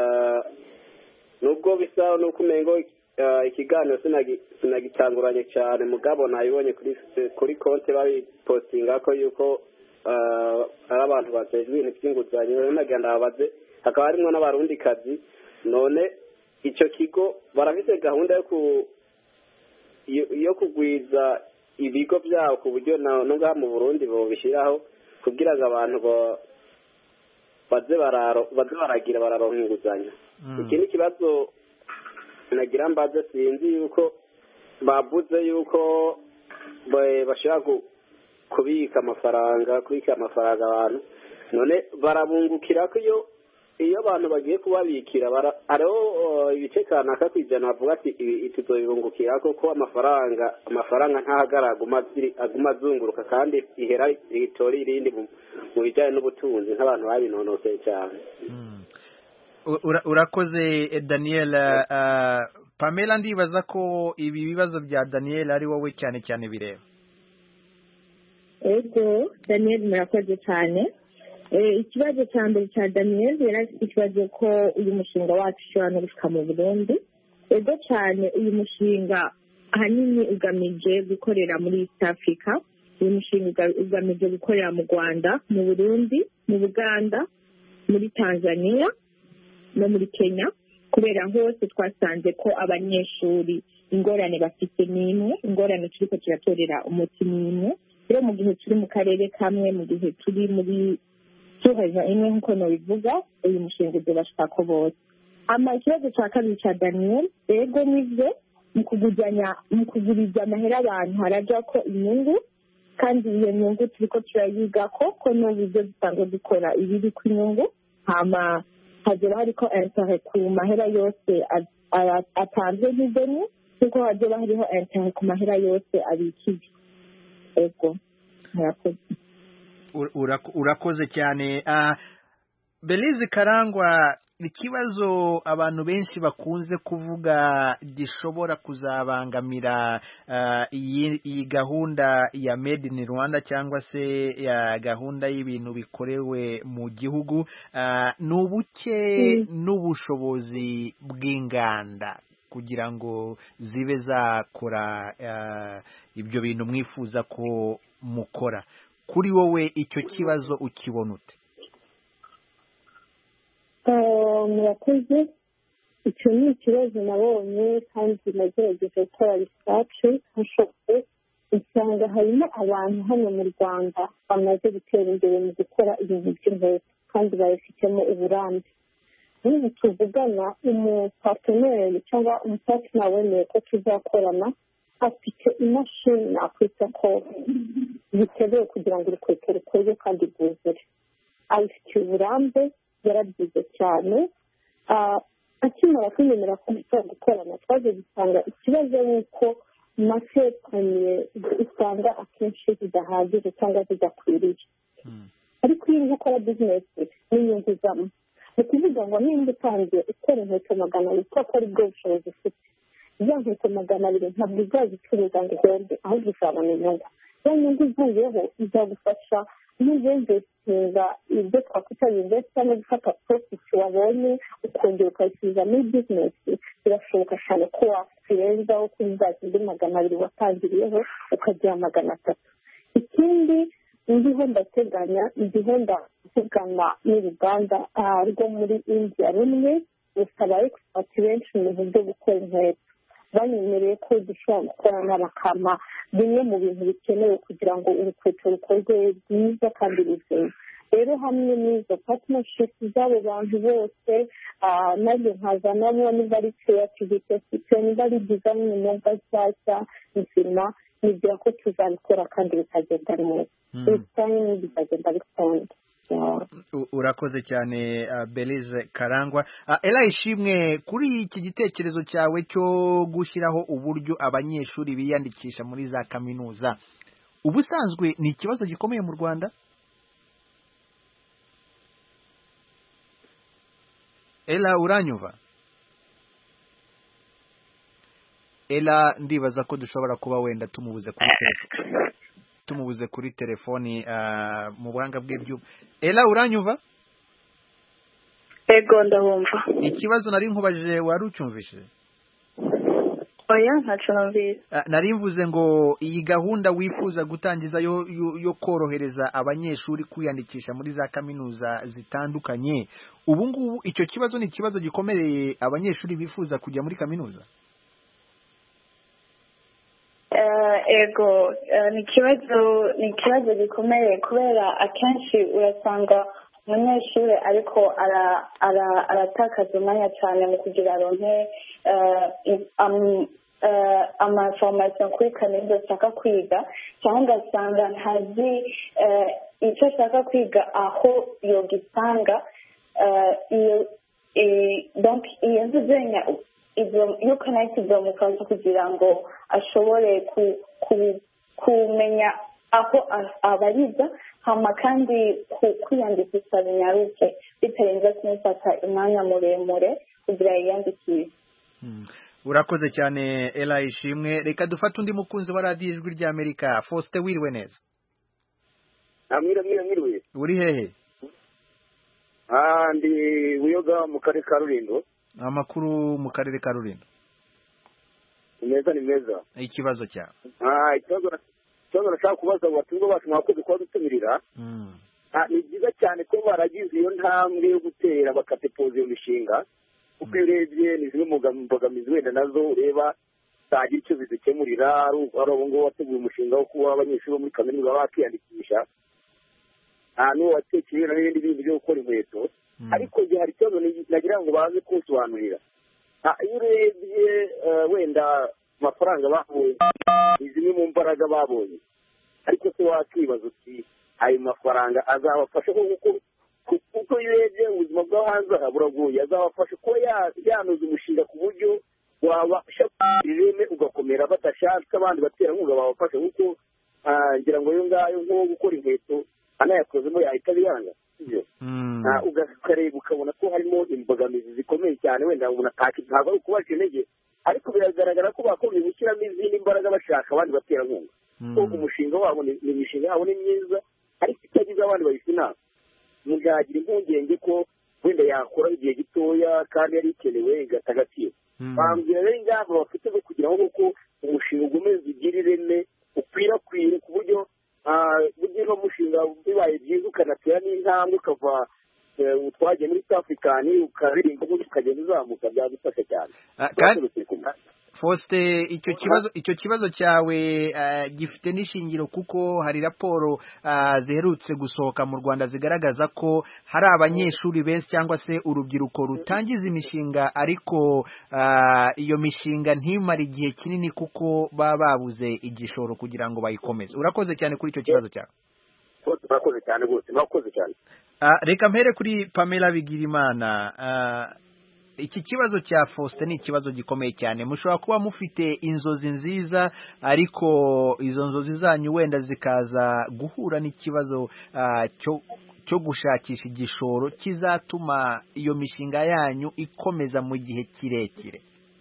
nubwo bisa nuko umengo ikiganiro sinagitanguranye cyane mugabo nayibonye kuri kuri konte bari postinga ko yuko ari abantu batejwe ibintu by'inguzanyo. Nagia nabaze hakaba harimo n'abarundi kazi none icyo kigo barafite gahunda yo ku yo kugwiza ibigo byabo ku buryo no ngaha mu Burundi bo bishiraho kugira ngo abantu bo baze bararo baze baragira bararonka inguzanyo. Ikindi kibazo nagira mbaze sinzi yuko bavuze yuko bashaka kubika amafaranga kubika amafaranga abantu none barabungukira ko iyo iyo abantu bagiye kubabikira ariho ibice kanaka kwijana bavuga ati tuzobibungukira koko amafaranga amafaranga ntahagaraguma aguma azunguruka kandi ihera ritori irindi mu bijyanye n'ubutunzi nk'abantu babinonoseye cyane. Urakoze Daniel. Pamela, ndibaza ko ibi bibazo bya Daniel ari wowe cyane cyane bireba. Ego Daniel murakoze cyane. Ikibazo cya mbere cya Daniel yari afite ikibazo ko uyu mushinga wacu ushobora no gushika mu Burundi. Ego cyane uyu mushinga ahanini ugamije gukorera muri East Africa. Uyu mushinga ugamije gukorera mu Rwanda, mu Burundi, mu Buganda, muri Tanzania no muri Kenya, kubera hose twasanze ko abanyeshuri ingorane bafite n'imwe, ingorane turiko turatorera umuti n'imwe. Rero mu gihe turi mu karere kamwe, mu gihe turi muri tuhaza imwe nk'uko nobivuga, uyu mushinga uzobashika ko bose. Ama ikibazo cya kabiri cya Daniel, ego nivyo mu kugujanya mu kuguriza amahera abantu haraja ko inyungu, kandi iyo nyungu turiko turayiga ko ko n'uburyo dusanzwe dukora ibiri ku inyungu, hama hazoba hariko intérêt ku mahera yose atanzwe n'ideni, kuko hazoba hariho intérêt ku mahera yose abikije. Ego murakoze. Urakoze cyane. Belize Karangwa, ikibazo abantu benshi bakunze kuvuga gishobora kuzabangamira iyi gahunda ya Made in Rwanda cyangwa se ya gahunda y'ibintu bikorewe mu gihugu ni ubuke n'ubushobozi bw'inganda kugira ngo zibe zakora ibyo bintu mwifuza ko mukora. Kuri wowe icyo kibazo ukibona ute? murakoze. Icyo ni ikibazo nabonye kandi nagerageje gukora research nshoboye usanga harimo abantu hano mu Rwanda bamaze gutera imbere mu gukora ibintu by'inkweto kandi babifitemo uburambe. Niba tuvugana umuparteneri cyangwa umupartner wemeye ko tuzakorana afite imashini nakwita ko biteguye kugira ngo urukweto rukorwe kandi rwuzure. Abifitiye uburambe, yarabyize cyane. Akimara kwiyemera ko dushobora gukorana twaje gusanga ikibazo nuko masetaniye usanga akenshi zidahagije cyangwa zidakwiriye. Ariko iyo uri gukora bizinesi n'inyungu zamo, ni ukuvuga ngo nimba utangiye ukora inkweto magana abiri kuko ari bwo bushobozi ufite, za nkweto magana abiri ntabwo uzazicuruza ngo uhombe, ahubwo uzabona inyungu. Ya nyungu ivuyeho izagufasha n'uzinvestinga ibyo twakwita investa no gufata profit wabonye ukongera ukayisubiza muri bizinesi birashoboka cyane ko wakirenzaho kuri za zindi magana abiri watangiriyeho ukagira magana atatu. Ikindi ndiho ndateganya ndiho ndateganya n'uruganda rwo muri India rumwe rusaba expert benshi mu bintu byo gukora inkweto, banyemereye ko dushobora gukorana bakama bimwe mu bintu bikenewe kugira ngo urukweto rukorwe rwiza kandi ruzeye. Rero hamwe n'izo partnership z'abo bantu bose nabyo nkaza nabo niba ari creativity niba ari design n'imyuga nshyashya nzima nibwira ko tuzabikora kandi bikagenda neza ibijyanye bikagenda bikunda. Urakoze cyane Belize Karangwa. Ella Ishimwe, kuri iki gitekerezo cyawe cyo gushyiraho uburyo abanyeshuri biyandikisha muri za kaminuza, ubusanzwe ni ikibazo gikomeye mu Rwanda? Ella uranyumva? Ella ndibaza ko dushobora kuba wenda tumubuze kuri telefone tumubuze kuri telefoni mu buhanga bw'ibyuma. Ella uranyumva? Ego ndabumva. Ikibazo nari nkubajije wari ucyumvishije? Oya ntacyo numvise. Nari mvuze ngo iyi gahunda wifuza gutangiza yo yo korohereza abanyeshuri kwiyandikisha muri za kaminuza zitandukanye, ubu ngubu icyo kibazo ni ikibazo gikomereye abanyeshuri bifuza kujya muri kaminuza? Ego ni ikibazo ni ikibazo gikomeye kubera akenshi urasanga umunyeshuri ariko aratakaza umwanya cyane mu kugira aronke amaforomasiyo kuri kaminuza ashaka kwiga, cyangwa ugasanga ntazi icyo ashaka kwiga aho yogisanga. Iyo nzu zenya iyo kanayitiza mu kazi kugira ngo ashobore kumenya aho abariza, hama kandi kwiyandikisha binyaruke bitarenze kumufata umwanya muremure kugira yiyandikishe. Urakoze cyane Ella Ishimwe. Reka dufate undi mukunzi wa radiyo Ijwi ry'Amerika. Faustin wiriwe neza? Amira mira mwiriwe. Uri hehe? Ah ndi Buyoga mu karere ka Rulindo. Amakuru mu karere ka Rulindo? Neza ni meza. Ikibazo cyawe? Ah ikibazo ikibazo nashaka kubaza abatungo bacu mwakoze kwa dutumirira. Mm. Ah ni byiza cyane ko baragize iyo ntambwe yo gutera bakatepoza iyo mishinga. Uko urebye ni zimwe mu mbogamizi wenda nazo ureba zagira icyo zidukemurira, ari abo ngo wateguye umushinga wo kuba abanyeshuri bo muri kaminuza bakiyandikisha, n'uwo watekereje n'ibindi bindi byo gukora inkweto. Ariko igihe hari ikibazo nagira ngo baze kunsobanurira, iyo urebye wenda amafaranga babonye ni zimwe mu mbaraga babonye, ariko se wakibaza uti ayo mafaranga azabafasha kuko kuko iyo urebye ubuzima bwo hanze buragoye, azabafasha kuba yanoza umushinga ku buryo wabasha ireme ugakomera badashaka abandi baterankunga babafasha, kuko ngira ngo yo ngayo nko gukora inkweto anayakozemo yahita biyanga ibyo ukareba ukabona ko harimo imbogamizi zikomeye cyane, wenda umuntu ntabwo ari ukubaca intege, ariko biragaragara ko bakomeye gushyiramo izindi mbaraga bashaka abandi baterankunga, kuko umushinga wabo ni imishinga yabo ni myiza, ariko itagize abandi bayise inama muzagira impungenge ko wenda yakora igihe gitoya kandi yari ikenewe igata agaciro. Bambwira rero ingamba bafite zo kugira ngo kuko umushinga ugomeze ugire ireme ukwirakwire ku buryo buryo no mushinga bibaye byiza ukanatera n'intambwe ukava twagiye muri South African ukaririmba ubundi ukagenda uzamuka, byagufasha cyane. Faustin, icyo kibazo icyo kibazo cyawe gifite n'ishingiro kuko hari raporo ziherutse gusohoka mu Rwanda zigaragaza ko hari abanyeshuri benshi cyangwa se urubyiruko rutangiza imishinga, ariko iyo mishinga ntimare igihe kinini kuko baba babuze igishoro kugira ngo bayikomeze. Urakoze cyane kuri icyo kibazo cyawe. Urakoze cyane rwose, urakoze cyane. Reka mpere kuri Pamela Bigirimana. Iki kibazo cya Faustin ni ikibazo gikomeye cyane. Mushobora kuba mufite inzozi nziza, ariko izo nzozi zanyu wenda zikaza guhura n'ikibazo cyo cyo gushakisha igishoro kizatuma iyo mishinga yanyu ikomeza mu gihe kirekire.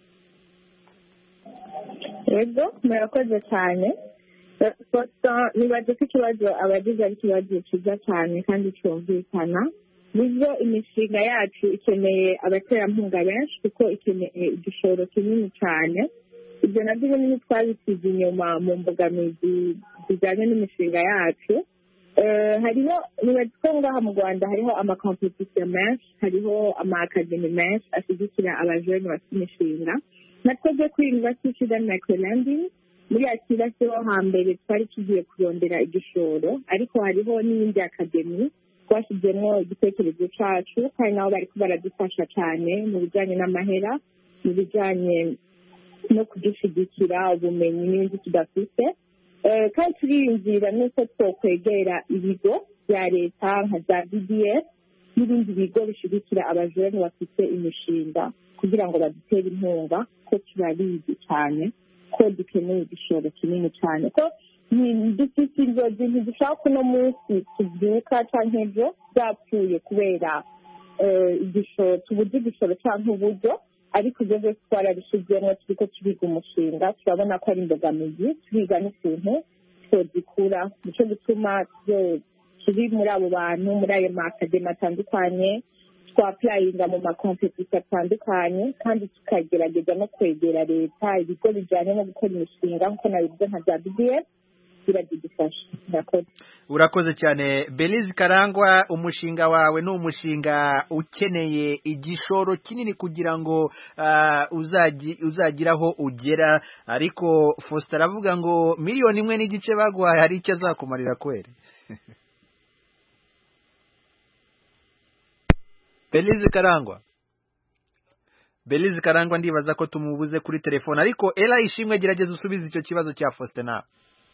Yego, murakoze cyane. Nibaze ko ikibazo abagize ari ikibazo cyiza cyane kandi cyumvikana. nibyo imishinga yacu ikeneye abaterankunga benshi kuko ikeneye igishoro kinini cyane. ibyo nabyo binini twabisize inyuma mu mbogamizi zijyanye n'imishinga yacu. hariho nibaza ngaha mu Rwanda hariho amakompetisiyo menshi, hariho amakademi menshi ashyigikira abajene bafite imishinga. natwebwe kuri University Children Microlending muri akira cyo hambere twari tugiye kurondera igishoro, ariko hariho n'iyindi akademi twashyizemo igitekerezo cyacu kandi nabo bari baradufasha cyane mu bijyanye n'amahera, mu bijyanye no kudushyigikira ubumenyi n'ibindi tudafite. kandi turiyumvira n'uko twokwegera ibigo bya leta nka za B D F n'ibindi bigo bishyigikira abajene bafite imishinga kugira ngo badutere inkunga, ko turabizi cyane ko dukeneye igishoro kinini cyane, ko dufite inzozi ntidushaka ko uno munsi tubyuka cyangwa ejo byapfuye kubera igishoro, tubuze igishoro cyangwa uburyo, ariko ibyo byose twarabishyizemo turiko turiga umushinga, turabona ko ari imbogamizi, turiga n'ikintu twozikura. nicyo gituma turi muri abo bantu muri ayo makademi atandukanye, twapurayinga mu makompetisiyo atandukanye, kandi tukagerageza no kwegera leta, ibigo bijyanye no gukora imishinga nk'uko nabivuze nka za B D F biradufasha. Murakoze. urakoze cyane Belize Karangwa. umushinga wawe ni umushinga ukeneye igishoro kinini kugira ngo uh, uzagi uzagiraho ugera, ariko Faustin aravuga ngo miliyoni imwe n'igice baguhaye hari icyo azakumarira kweri. Belize Karangwa Belize Karangwa ndibaza ko tumubuze kuri telefone, ariko Ella Ishimwe gerageza usubize icyo kibazo cya Faustin nawe.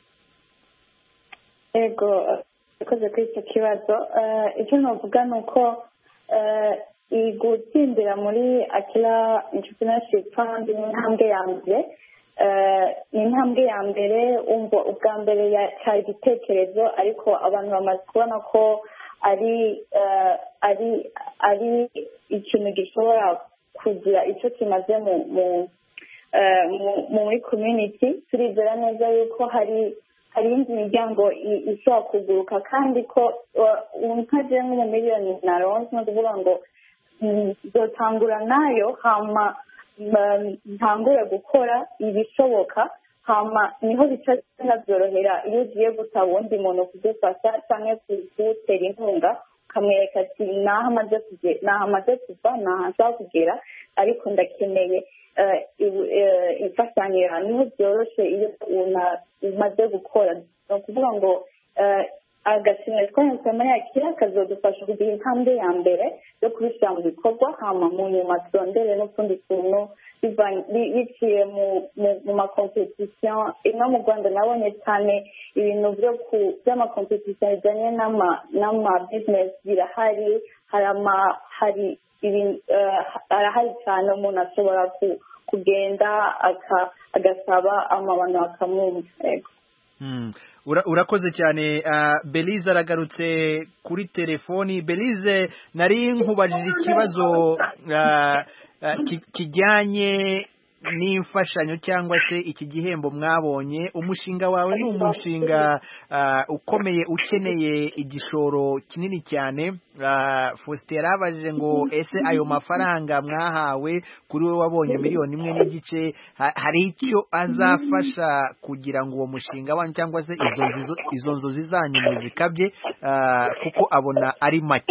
ego ikoze kuri icyo kibazo. icyo navuga ni uko gutsindira muri Akira Entrepreneurship Fund ni intambwe ya mbere. ni intambwe ya mbere umva ubwa mbere cyari igitekerezo, ariko abantu bamaze kubona ko ari ari ari ikintu gishobora kugira icyo kimaze mu muri community. turizera neza yuko hari hari indi miryango ishobora kuguruka, kandi ko nkaje nko mu miliyoni na ronse no kuvuga ngo zotangura nayo hama ntangure gukora ibishoboka, hama niho bica byorohera iyo ugiye gusaba uwundi muntu kugufasha cyangwa kugutera inkunga, ukamwereka ati naho amaze kugera naho amaze kuva naho ashaka kugera, ariko ndakeneye imfashanyo. niho byoroshye iyo umaze gukora. ni ukuvuga ngo agashimwe twahise muri Akira kazodufasha kugira intambwe ya mbere yo kubishyira mu bikorwa, hama mu nyuma turondere n'utundi tuntu biciye mu makompetisiyo. ino mu Rwanda nabonye cyane ibintu by'amakompetisiyo bijyanye n'amabizinesi birahari, hari arahari cyane. umuntu ashobora kugenda agasaba amabano akamwumva. urakoze cyane. Belize aragarutse kuri telefoni. Belize, nari nkubajije ikibazo kijyanye n'imfashanyo cyangwa se iki gihembo mwabonye. umushinga wawe ni umushinga ukomeye ukeneye igishoro kinini cyane. Faustin yarabajije ngo ese ayo mafaranga mwahawe kuri we wabonye miliyoni imwe n'igice hari icyo azafasha kugira ngo uwo mushinga wanyu cyangwa se izo nzozi zanyu muzikabye, kuko abona ari make?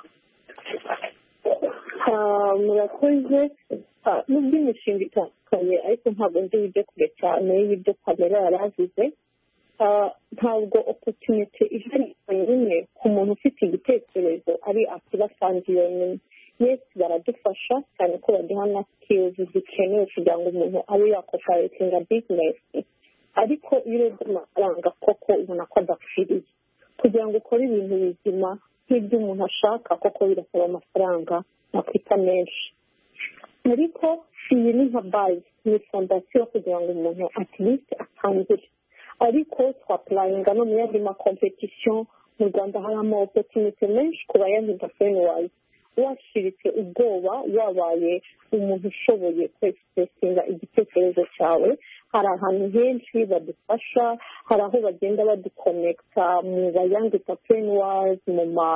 murakoze. n'ubwo imishinga itandukanye, ariko ntabwo nzi ibyo kure cyane y'ibyo kamera yaravuze. ntabwo opportunity ihari nyine ku muntu ufite igitekerezo ari Akira Fund yonyine. yes baradufasha cyane ko baduha na skills zikenewe kugira ngo umuntu abe yakoperatinga business, ariko iyo urebye amafaranga koko ubona ko adakwiriye kugira ngo ukore ibintu bizima nk'ibyo umuntu ashaka. koko birasaba amafaranga nakwita menshi, ariko iyi ni nka base, ni fondasiyo kugira ngo umuntu at least atangire. ariko twapurayinga no mu yandi makompetisiyo. mu Rwanda hari ama opportunity menshi ku bayandi entrepreneurs. washiritse ubwoba wabaye umuntu ushoboye kwexpressinga igitekerezo cyawe, hari ahantu henshi badufasha, hari aho bagenda badukonekita mu bayandi entrepreneurs, mu ma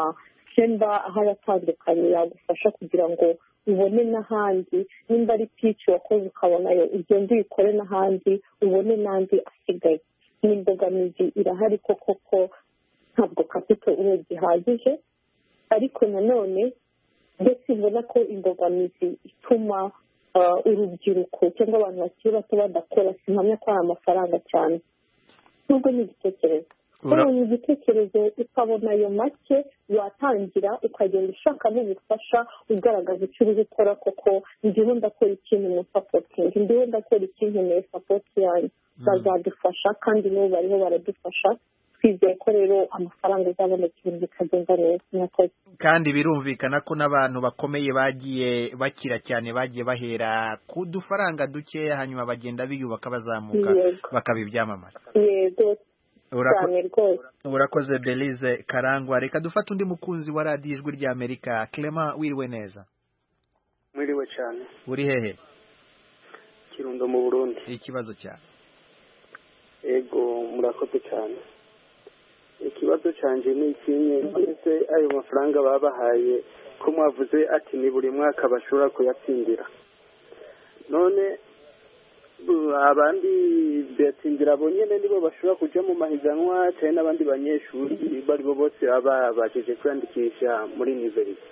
semba aho aratandukanye yagufasha kugira ngo ubone n'ahandi nimba ari pici wakoze ukabonayo ugende uyikore n'ahandi ubone n'andi asigaye. n'imbogamizi irahari koko ko ntabwo kapito ubu gihagije, ariko nanone ndetse mbona ko imbogamizi ituma urubyiruko cyangwa abantu bakiri bato badakora, simpamya ko ari amafaranga cyane, nubwo ni igitekerezo. Ubonye igitekerezo ukabona ayo make watangira ukagenda ushaka n'ubufasha ugaragaza icyo uri gukora, koko ndiho ndakora ikintu mu sapotingi, ndiho ndakora ikintu mu sapoti yanyu, bazadufasha kandi n'ubu bariho baradufasha. Twizeye ko rero amafaranga azaboneka ibintu bikagenda neza. Kandi birumvikana ko n'abantu bakomeye bagiye bakira cyane, bagiye bahera ku dufaranga dukeya hanyuma bagenda biyubaka bazamuka bakaba ibyamamare. Yego cyane rwose. Urakoze Belize Karangwa. Reka dufate undi mukunzi wa radiyo Ijwi ry'Amerika. Clement, wiriwe neza? Mwiriwe cyane. Uri hehe? Kirundo mu Burundi. Ikibazo cyane. Ego murakoze cyane. Ikibazo cyanje ni ikinye, ese ayo mafaranga babahaye ko mwavuze ati ni buri mwaka bashobora kuyatsindira, none abandi batsindira abo nyene nibo bashobora kuja mu mahiganwa cyane n'abandi banyeshuri bari bo bose baba bajeje kwandikisha muri university?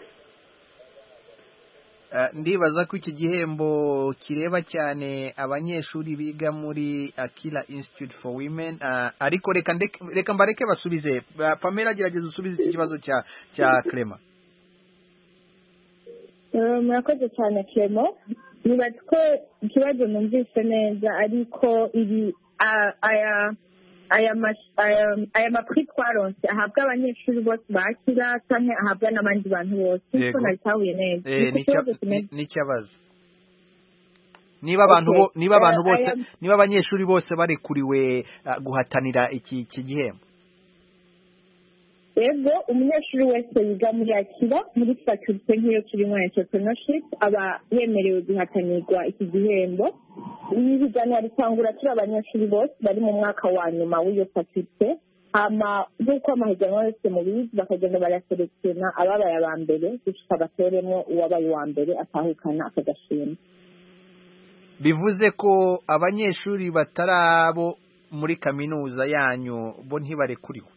Ndibaza ko iki gihembo kireba cyane abanyeshuri biga muri Akila Institute for Women, ariko reka reka mbareke basubize. Pamela, gerageza usubize iki kibazo cya cya Clement. Murakoze cyane Clement. Nibaza ko ikibazo numvise neza, ariko ibi aya aya aya mapri twaronse ahabwa abanyeshuri bose bakira cyane ahabwa n'abandi bantu bose, kuko nabitahuye neza. N'ikibazo niba abantu niba abantu bose niba abanyeshuri bose barekuriwe guhatanira iki iki gihembo? Yego, umunyeshuri wese yiga muri Akira muri faculty nk'iyo kirimo entrepreneurship aba yemerewe guhatanirwa iki gihembo. Iyi higanwa ritangura turi abanyeshuri bose bari mu mwaka wa nyuma w'iyo faculty, hama nk'uko amahiganwa yose mu bizi bakagenda baraselektiona ababaye aba mbere gushika batoremo uwabaye uwa mbere atahukana akagashima. Bivuze ko abanyeshuri batarabo muri kaminuza yanyu bo ntibarekuriwe?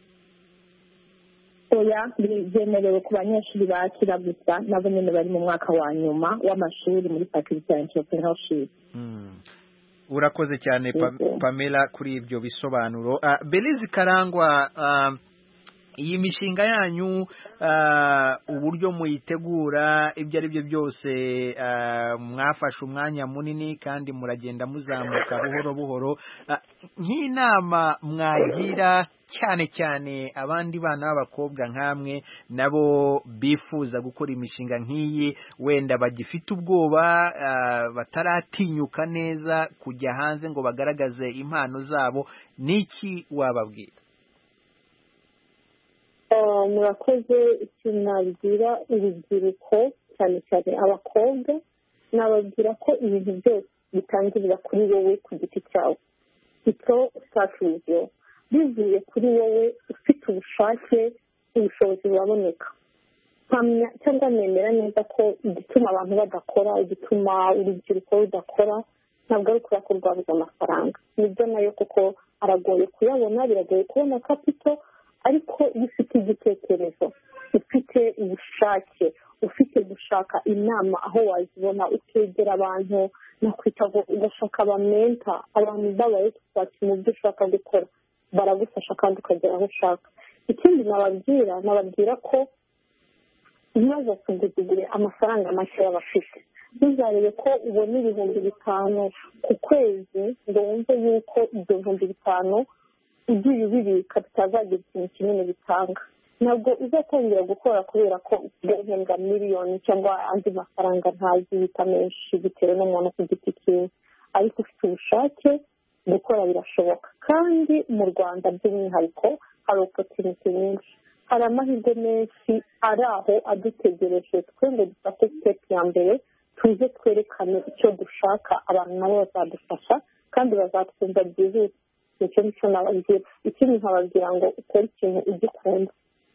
Oya, byemerewe ku banyeshuri bakira gusa nabo nyine bari mu mwaka wa nyuma w'amashuri muri faculty ya entrepreneurship. Urakoze cyane Pamela kuri ibyo bisobanuro. uh, Belize Karangwa, uh, iyi mishinga yanyu uh, uburyo muyitegura ibyo ari byo byose, uh, mwafashe umwanya munini kandi muragenda muzamuka buhoro buhoro. uh, nk'inama mwagira cyane cyane abandi bana b'abakobwa nkamwe nabo bifuza gukora imishinga nk'iyi, wenda bagifite ubwoba, uh, bataratinyuka neza kujya hanze ngo bagaragaze impano zabo, niki wababwira? Murakoze. ikintu nabwira urubyiruko cyane cyane abakobwa, nababwira ko ibintu byose bitangirira kuri wowe ku giti cyawe. icyo sitasiyo bivuye kuri wowe ufite ubushake, ubushobozi buraboneka. Cyangwa nemera neza ko igituma abantu badakora, igituma urubyiruko rudakora, ntabwo ari ukubera ko rwabuze amafaranga. Nibyo nayo kuko aragoye kuyabona, biragoye kubona kapito, ariko iyo ufite igitekerezo, ufite ubushake, ufite gushaka inama aho wazibona, ukegera abantu, nakwita ngo ugashaka abamenta, abantu babaye gufata mu byo ushaka gukora, baragufasha kandi ukagera aho ushaka. Ikindi nababwira nababwira ko ntibazasuzugure amafaranga make bafite. Ntuzarebe ko ubona ibihumbi bitanu ku kwezi ngo wumve yuko ibyo bihumbi bitanu ugiye ubibika bitazagira ikintu kinini bitanga. Ntabwo uzatangira gukora kubera ko ugahembwa miliyoni cyangwa andi mafaranga ntazi bita menshi bitewe n'umuntu ku giti cyiwe, ariko ufite ubushake gukora birashoboka. Kandi mu Rwanda by'umwihariko hari opportunity nyinshi, hari amahirwe menshi ari aho adutegereje. twe ngo dufate step ya mbere, tuze twerekane icyo dushaka, abantu nabo bazadufasha kandi bazatwumva byihuse. Nicyo nicyo nababwira. Ikindi nkababwira ngo ukore ikintu ugikunda.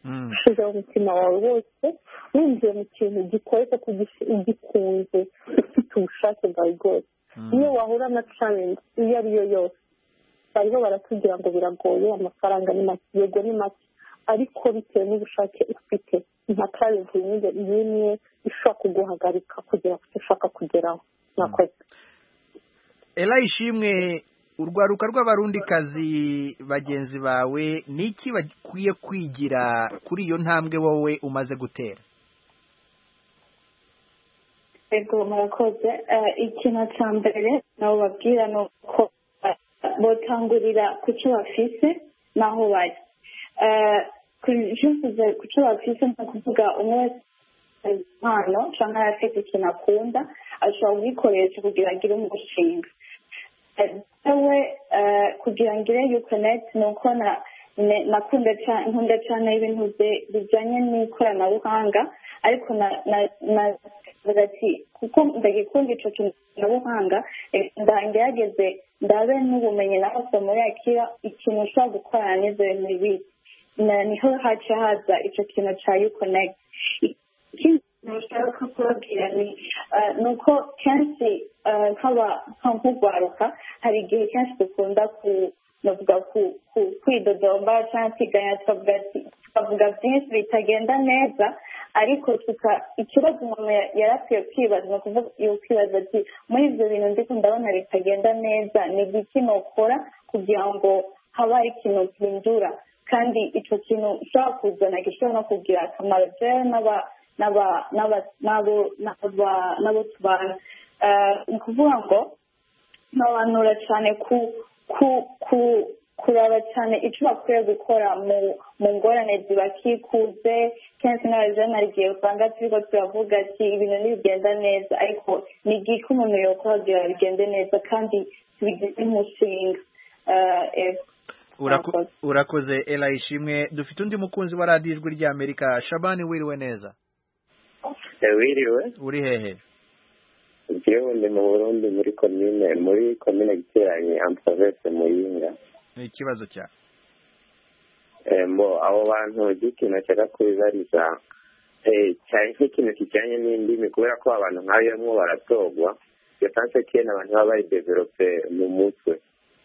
ushize umutima wawe wose winjiye mu kintu gikoreka ugikunze ufite ubushake bwawe bwose iyo wahura na challenge iyo ari yo yose bariho baratubwira ngo biragoye amafaranga ni make yego ni make ariko bitewe n'ubushake ufite nta challenge n'imwe ishobora kuguhagarika kugera ku cyo ushaka kugeraho mwakoze. Ella Ishimwe, urwaruka rw'abarundikazi bagenzi bawe ni iki bakwiye kwigira kuri iyo ntambwe wowe umaze gutera? Ego murakoze. Ikintu cya mbere nabo babwira ni uko botangurira ku cyo bafise n'aho bari. Ku cyo bafise ni ukuvuga umwe wese impano cyangwa afite ikintu akunda ashobora kugikoresha kugira ngo agire umushinga. Ewe kugira ngo ire yukoneti ni uko nakunda cyane ibintu bijyanye n'ikoranabuhanga ariko navuga ati kuko ndagikunda icyo kintu cy'ikoranabuhanga ngerageze ndabe n'ubumenyi nahoze muri akira ikintu ushobora gukorana n'izo bintu bibiri niho haca haza icyo kintu cya yukoneti. ikindi ntushaka kubabwira ni uko kenshi nk'urwaruka hari igihe kenshi dukunda kwidodomba cyangwa kwiganya tukavuga byinshi bitagenda neza ariko ikibazo umuntu yarakwiye kwibaza ni ukuvuga iyo kwibaza ati muri ibyo bintu ndiko ndabona bitagenda neza ni igiki nokora kugira ngo haba hari ikintu gihindura kandi icyo kintu ushobora kuzana gishobora no kugira akamaro jewe n'abo tubana. Ni ukuvuga ngo ntabanura cyane kuraba cyane icyo bakwiye gukora mu ngorane zibakikuze kenshi n'abajene hari igihe usanga turiko turavuga ati ibintu ntibigenda neza ariko ni igiki umuntu yokora kugira ngo bigende neza kandi tubigize nk'umushinga. Urakoze Ella Ishimwe. Dufite undi mukunzi wa radiyo ijwi ry'Amerika. Shabani, wiriwe neza? Wiriwe. Uri hehe? Jewe ndi mu Burundi muri komine muri komine Giteranyi Amprovince Muyinga. Ni ikibazo cya mbo abo bantu ikintu cyaka kubibariza eh cyane nk'ikintu kijyanye n'indimi kubera ko abantu nk'ayo baratogwa yatanze kene abantu baba bari develope mu mutwe.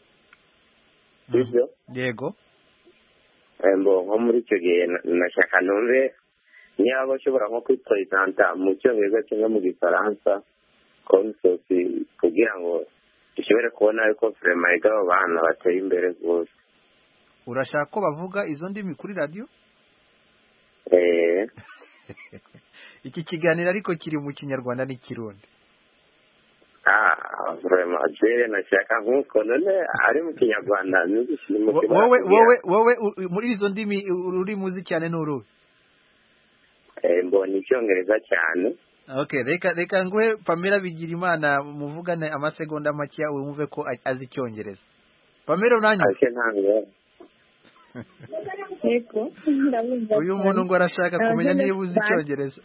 Ibyo yego mbo nko muri icyo gihe nashaka numve niba bashobora nko kwipresenta mu cyongereza cyangwa mu gifaransa konsosi kugira ngo dushobore kubona yuko vrema igabo bana bateye imbere rwose. Urashaka ko bavuga izo ndimi kuri radio? Eh iki kiganiro ariko kiri mu Kinyarwanda n'Ikirundi. Ah, vrema je nashaka nkuko none ari mu Kinyarwanda n'igishimo kibazo. Wowe wowe wowe muri izo ndimi uri muzi cyane n'uruhe? Eh mbona icyongereza cyane. Okay, reka reka ngwe Pamela Bigirimana muvugane amasegonda make urumve ko azi icyongereza. Pamela unanyo? Ase ntango. Yego, ndabumva. Uyu muntu ngo arashaka kumenya niba uzi icyongereza.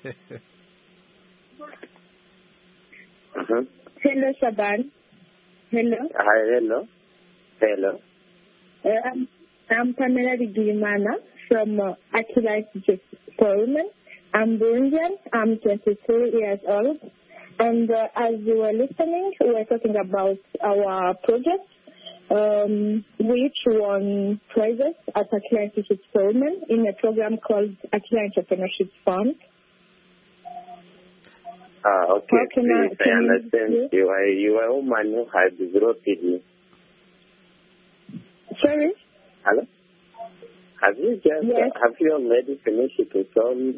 Uh-huh. Hello Shaban. Hello. Hi, hello. Hello. Uh, I'm, I'm Pamela Bigirimana from uh, Akila Institute for Women. I'm Burundian. I'm twenty-two years old. And uh, as you were listening, we were talking about our project, um, which won prizes at Akila Institute for Women in a program called Akila Entrepreneurship Fund. Ah, okay. Please, I, I understand. You? you are you are a woman who has developed it. Sorry? Hello? Have you just, yes. uh, have you already finished it with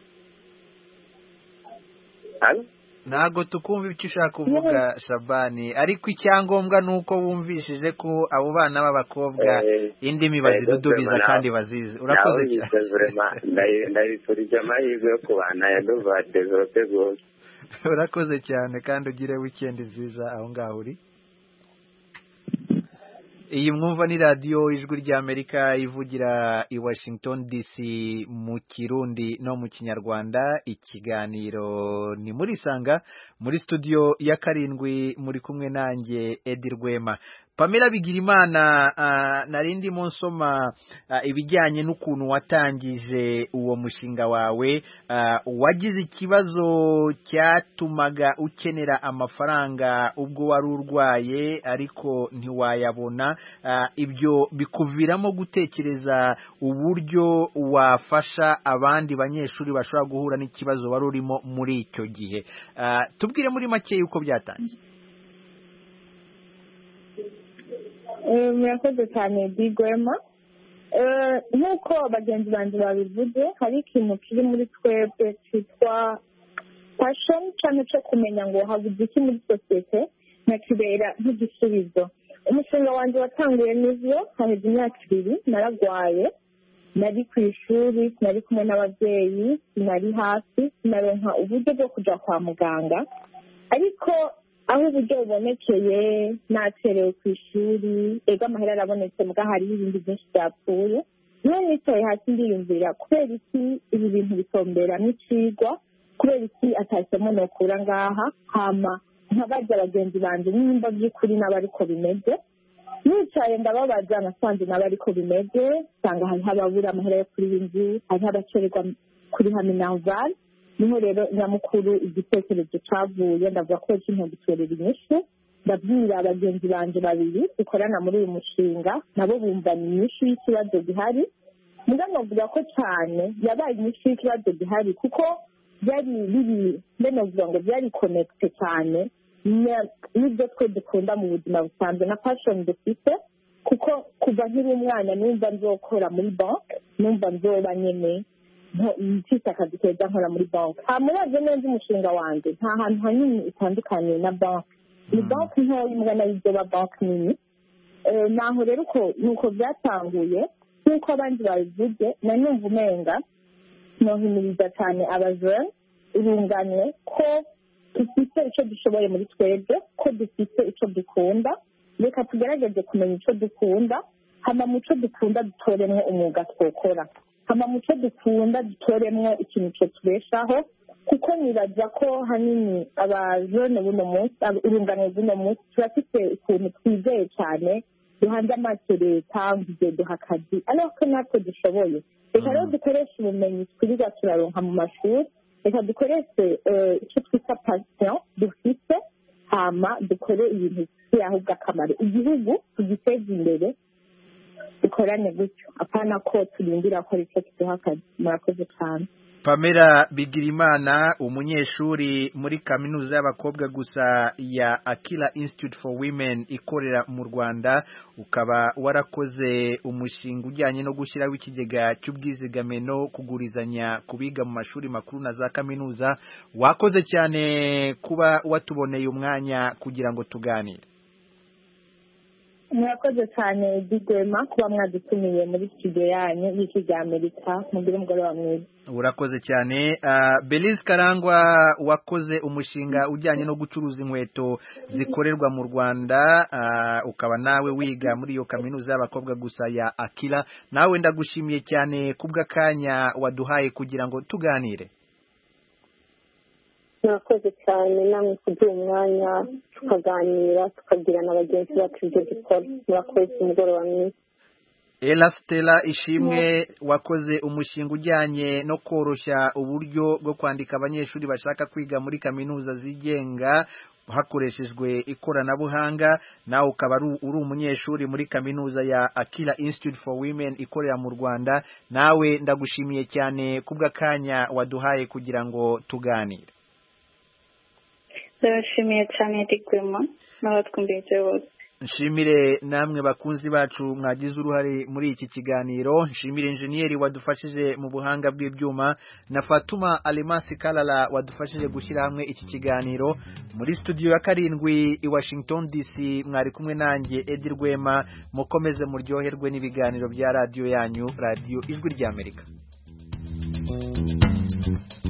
Hello? Nago tukumva icyo ushaka kuvuga Shabani ariko icyangombwa nuko wumvishije ko abo bana b'abakobwa indimi bazidudubiza kandi bazizi. Urakoze cyane. Ndabifurije amahirwe yo kubana yaduva develope gose. Urakoze cyane kandi ugire weekend nziza aho ngaho uri. Iyi mwumva ni radio ijwi ry'Amerika ivugira i Washington D C mu Kirundi no mu Kinyarwanda. Ikiganiro ni muri sanga muri studio ya karindwi muri kumwe nanjye Edi Rwema. Pamela Bigirimana, uh, narindi monsoma uh, ibijyanye n'ukuntu watangije uwo mushinga wawe, uh, wagize ikibazo cyatumaga ukenera amafaranga ubwo wari urwaye ariko ntiwayabona, uh, ibyo bikuviramo gutekereza uburyo wafasha abandi banyeshuri bashobora guhura n'ikibazo wari urimo muri icyo gihe. Uh, tubwire muri make yuko byatangiye. murakoze cyane Bigwema. Nk'uko bagenzi banjye babivuze, hari ikintu kiri muri twebwe cyitwa passion, cyane cyo kumenya ngo habuze iki muri sosiyete nakibera nk'igisubizo. Umushinga wanjye watanguye n'ivyo haheze imyaka ibiri, naragwaye, nari ku ishuri, nari kumwe n'ababyeyi, sinari hafi, sinaronka uburyo bwo kuja kwa muganga, ariko aho uburyo bubonekeye nacerewe ku ishuri, ego amahera arabonetse muga hariho ibindi byinshi byapfuye. Niyo nicaye hasi ndiyumvira kubera iki ibi bintu bitombera n'icigwa, kubera iki atahisemo nokura ngaha, hama nkabaza bagenzi banje nimba by'ukuri n'abariko bimeze. Nicaye ndababaza nasanze n'abariko bimeze, nsanga hariho ababura amahera yo kuri inzu, hariho abacererwa kuri Haminarval. Niho rero nyamukuru igitekerezo cavuye, ndavuga ko ikintu gitorera inyishu, ndabwira abagenzi banje babiri dukorana muri uyu mushinga, nabo bumva ni inyishu y'ikibazo gihari. Muga novuga ko cyane yabaye inyishu y'ikibazo gihari kuko byari biri novuga ngo byari connecte cyane n'ibyo twe dukunda mu buzima busanzwe na passion dufite, kuko kuva nkiri umwana numva nzokora muri banki, numva nzoba nyene mfite akazi keza nkora muri banki. Hamuraje neza umushinga wanjye nta hantu hanini utandukanye na banki, ni banki ntoya imbwa nayo izoba banki nini. Naho rero uko nuko byatanguye, nk'uko abandi babivuze, na numva umenga nohimiriza cyane abajene urunganwe ko dufite icyo dushoboye muri twebwe, ko dufite icyo dukunda, reka tugerageze kumenya icyo dukunda, hama mu cyo dukunda dutoremwo umwuga twokora, hama mu cyo dukunda dutoremwo ikintu cyo tubeshaho, kuko nibaza ko hanini abajene buno munsi, urunganwe buno munsi turafite ukuntu twizeye cyane, duhanze amaso leta ngo duha akazi, ariko natwe dushoboye. Reka rero dukoresha ubumenyi twiga turaronka mu mashuri, reka dukoreshe icyo twita passion dufite, hama dukore ibintu bifitiye ahubwo akamaro igihugu, tugiteze imbere, dukorane gutyo, apana ko turindira ko icyo kiduha akazi. Murakoze cyane. Pamela Bigirimana, umunyeshuri muri kaminuza y'abakobwa gusa ya Akila Institute for Women ikorera mu Rwanda, ukaba warakoze umushinga ujyanye no gushyiraho ikigega cy'ubwizigame no kugurizanya kubiga mu mashuri makuru na za kaminuza. Wakoze cyane kuba watuboneye umwanya kugira ngo tuganire. Murakoze cyane Bigwema kuba mwadutumiye muri studio yanyu y'iki rya Amerika. Mugire umugoroba mwiza. Urakoze cyane. uh, Belize Karangwa, wakoze umushinga ujyanye no gucuruza inkweto zikorerwa mu Rwanda, uh, ukaba nawe wiga muri iyo kaminuza y'abakobwa gusa ya Akila. Nawe ndagushimiye cyane kubw'akanya waduhaye kugira ngo tuganire. murakoze cyane namwe kuduha umwanya tukaganira tukagira na bagenzi bacu ibyo dukora. Murakoze, umugoroba mwiza. Ella Stella Ishimwe, wakoze umushinga ujyanye no koroshya uburyo bwo kwandika abanyeshuri bashaka kwiga muri kaminuza zigenga hakoreshejwe ikoranabuhanga. Nawe ukaba uri umunyeshuri muri kaminuza ya Akila Institute for Women ikorera mu Rwanda. Nawe ndagushimiye cyane kubw'akanya waduhaye kugira ngo tuganire. Ndabashimiye cyane Bigwema n'abatwumvise bose. Nshimire namwe bakunzi bacu mwagize uruhare muri iki kiganiro. Nshimire engineer wadufashije mu buhanga bw'ibyuma na Fatuma Alemasi Kalala wadufashije gushyira hamwe iki kiganiro. Muri studio ya karindwi i Washington D C mwari kumwe nanjye Edi Rwema. Mukomeze muryoherwe n'ibiganiro bya radio yanyu, Radio Ijwi ry'Amerika.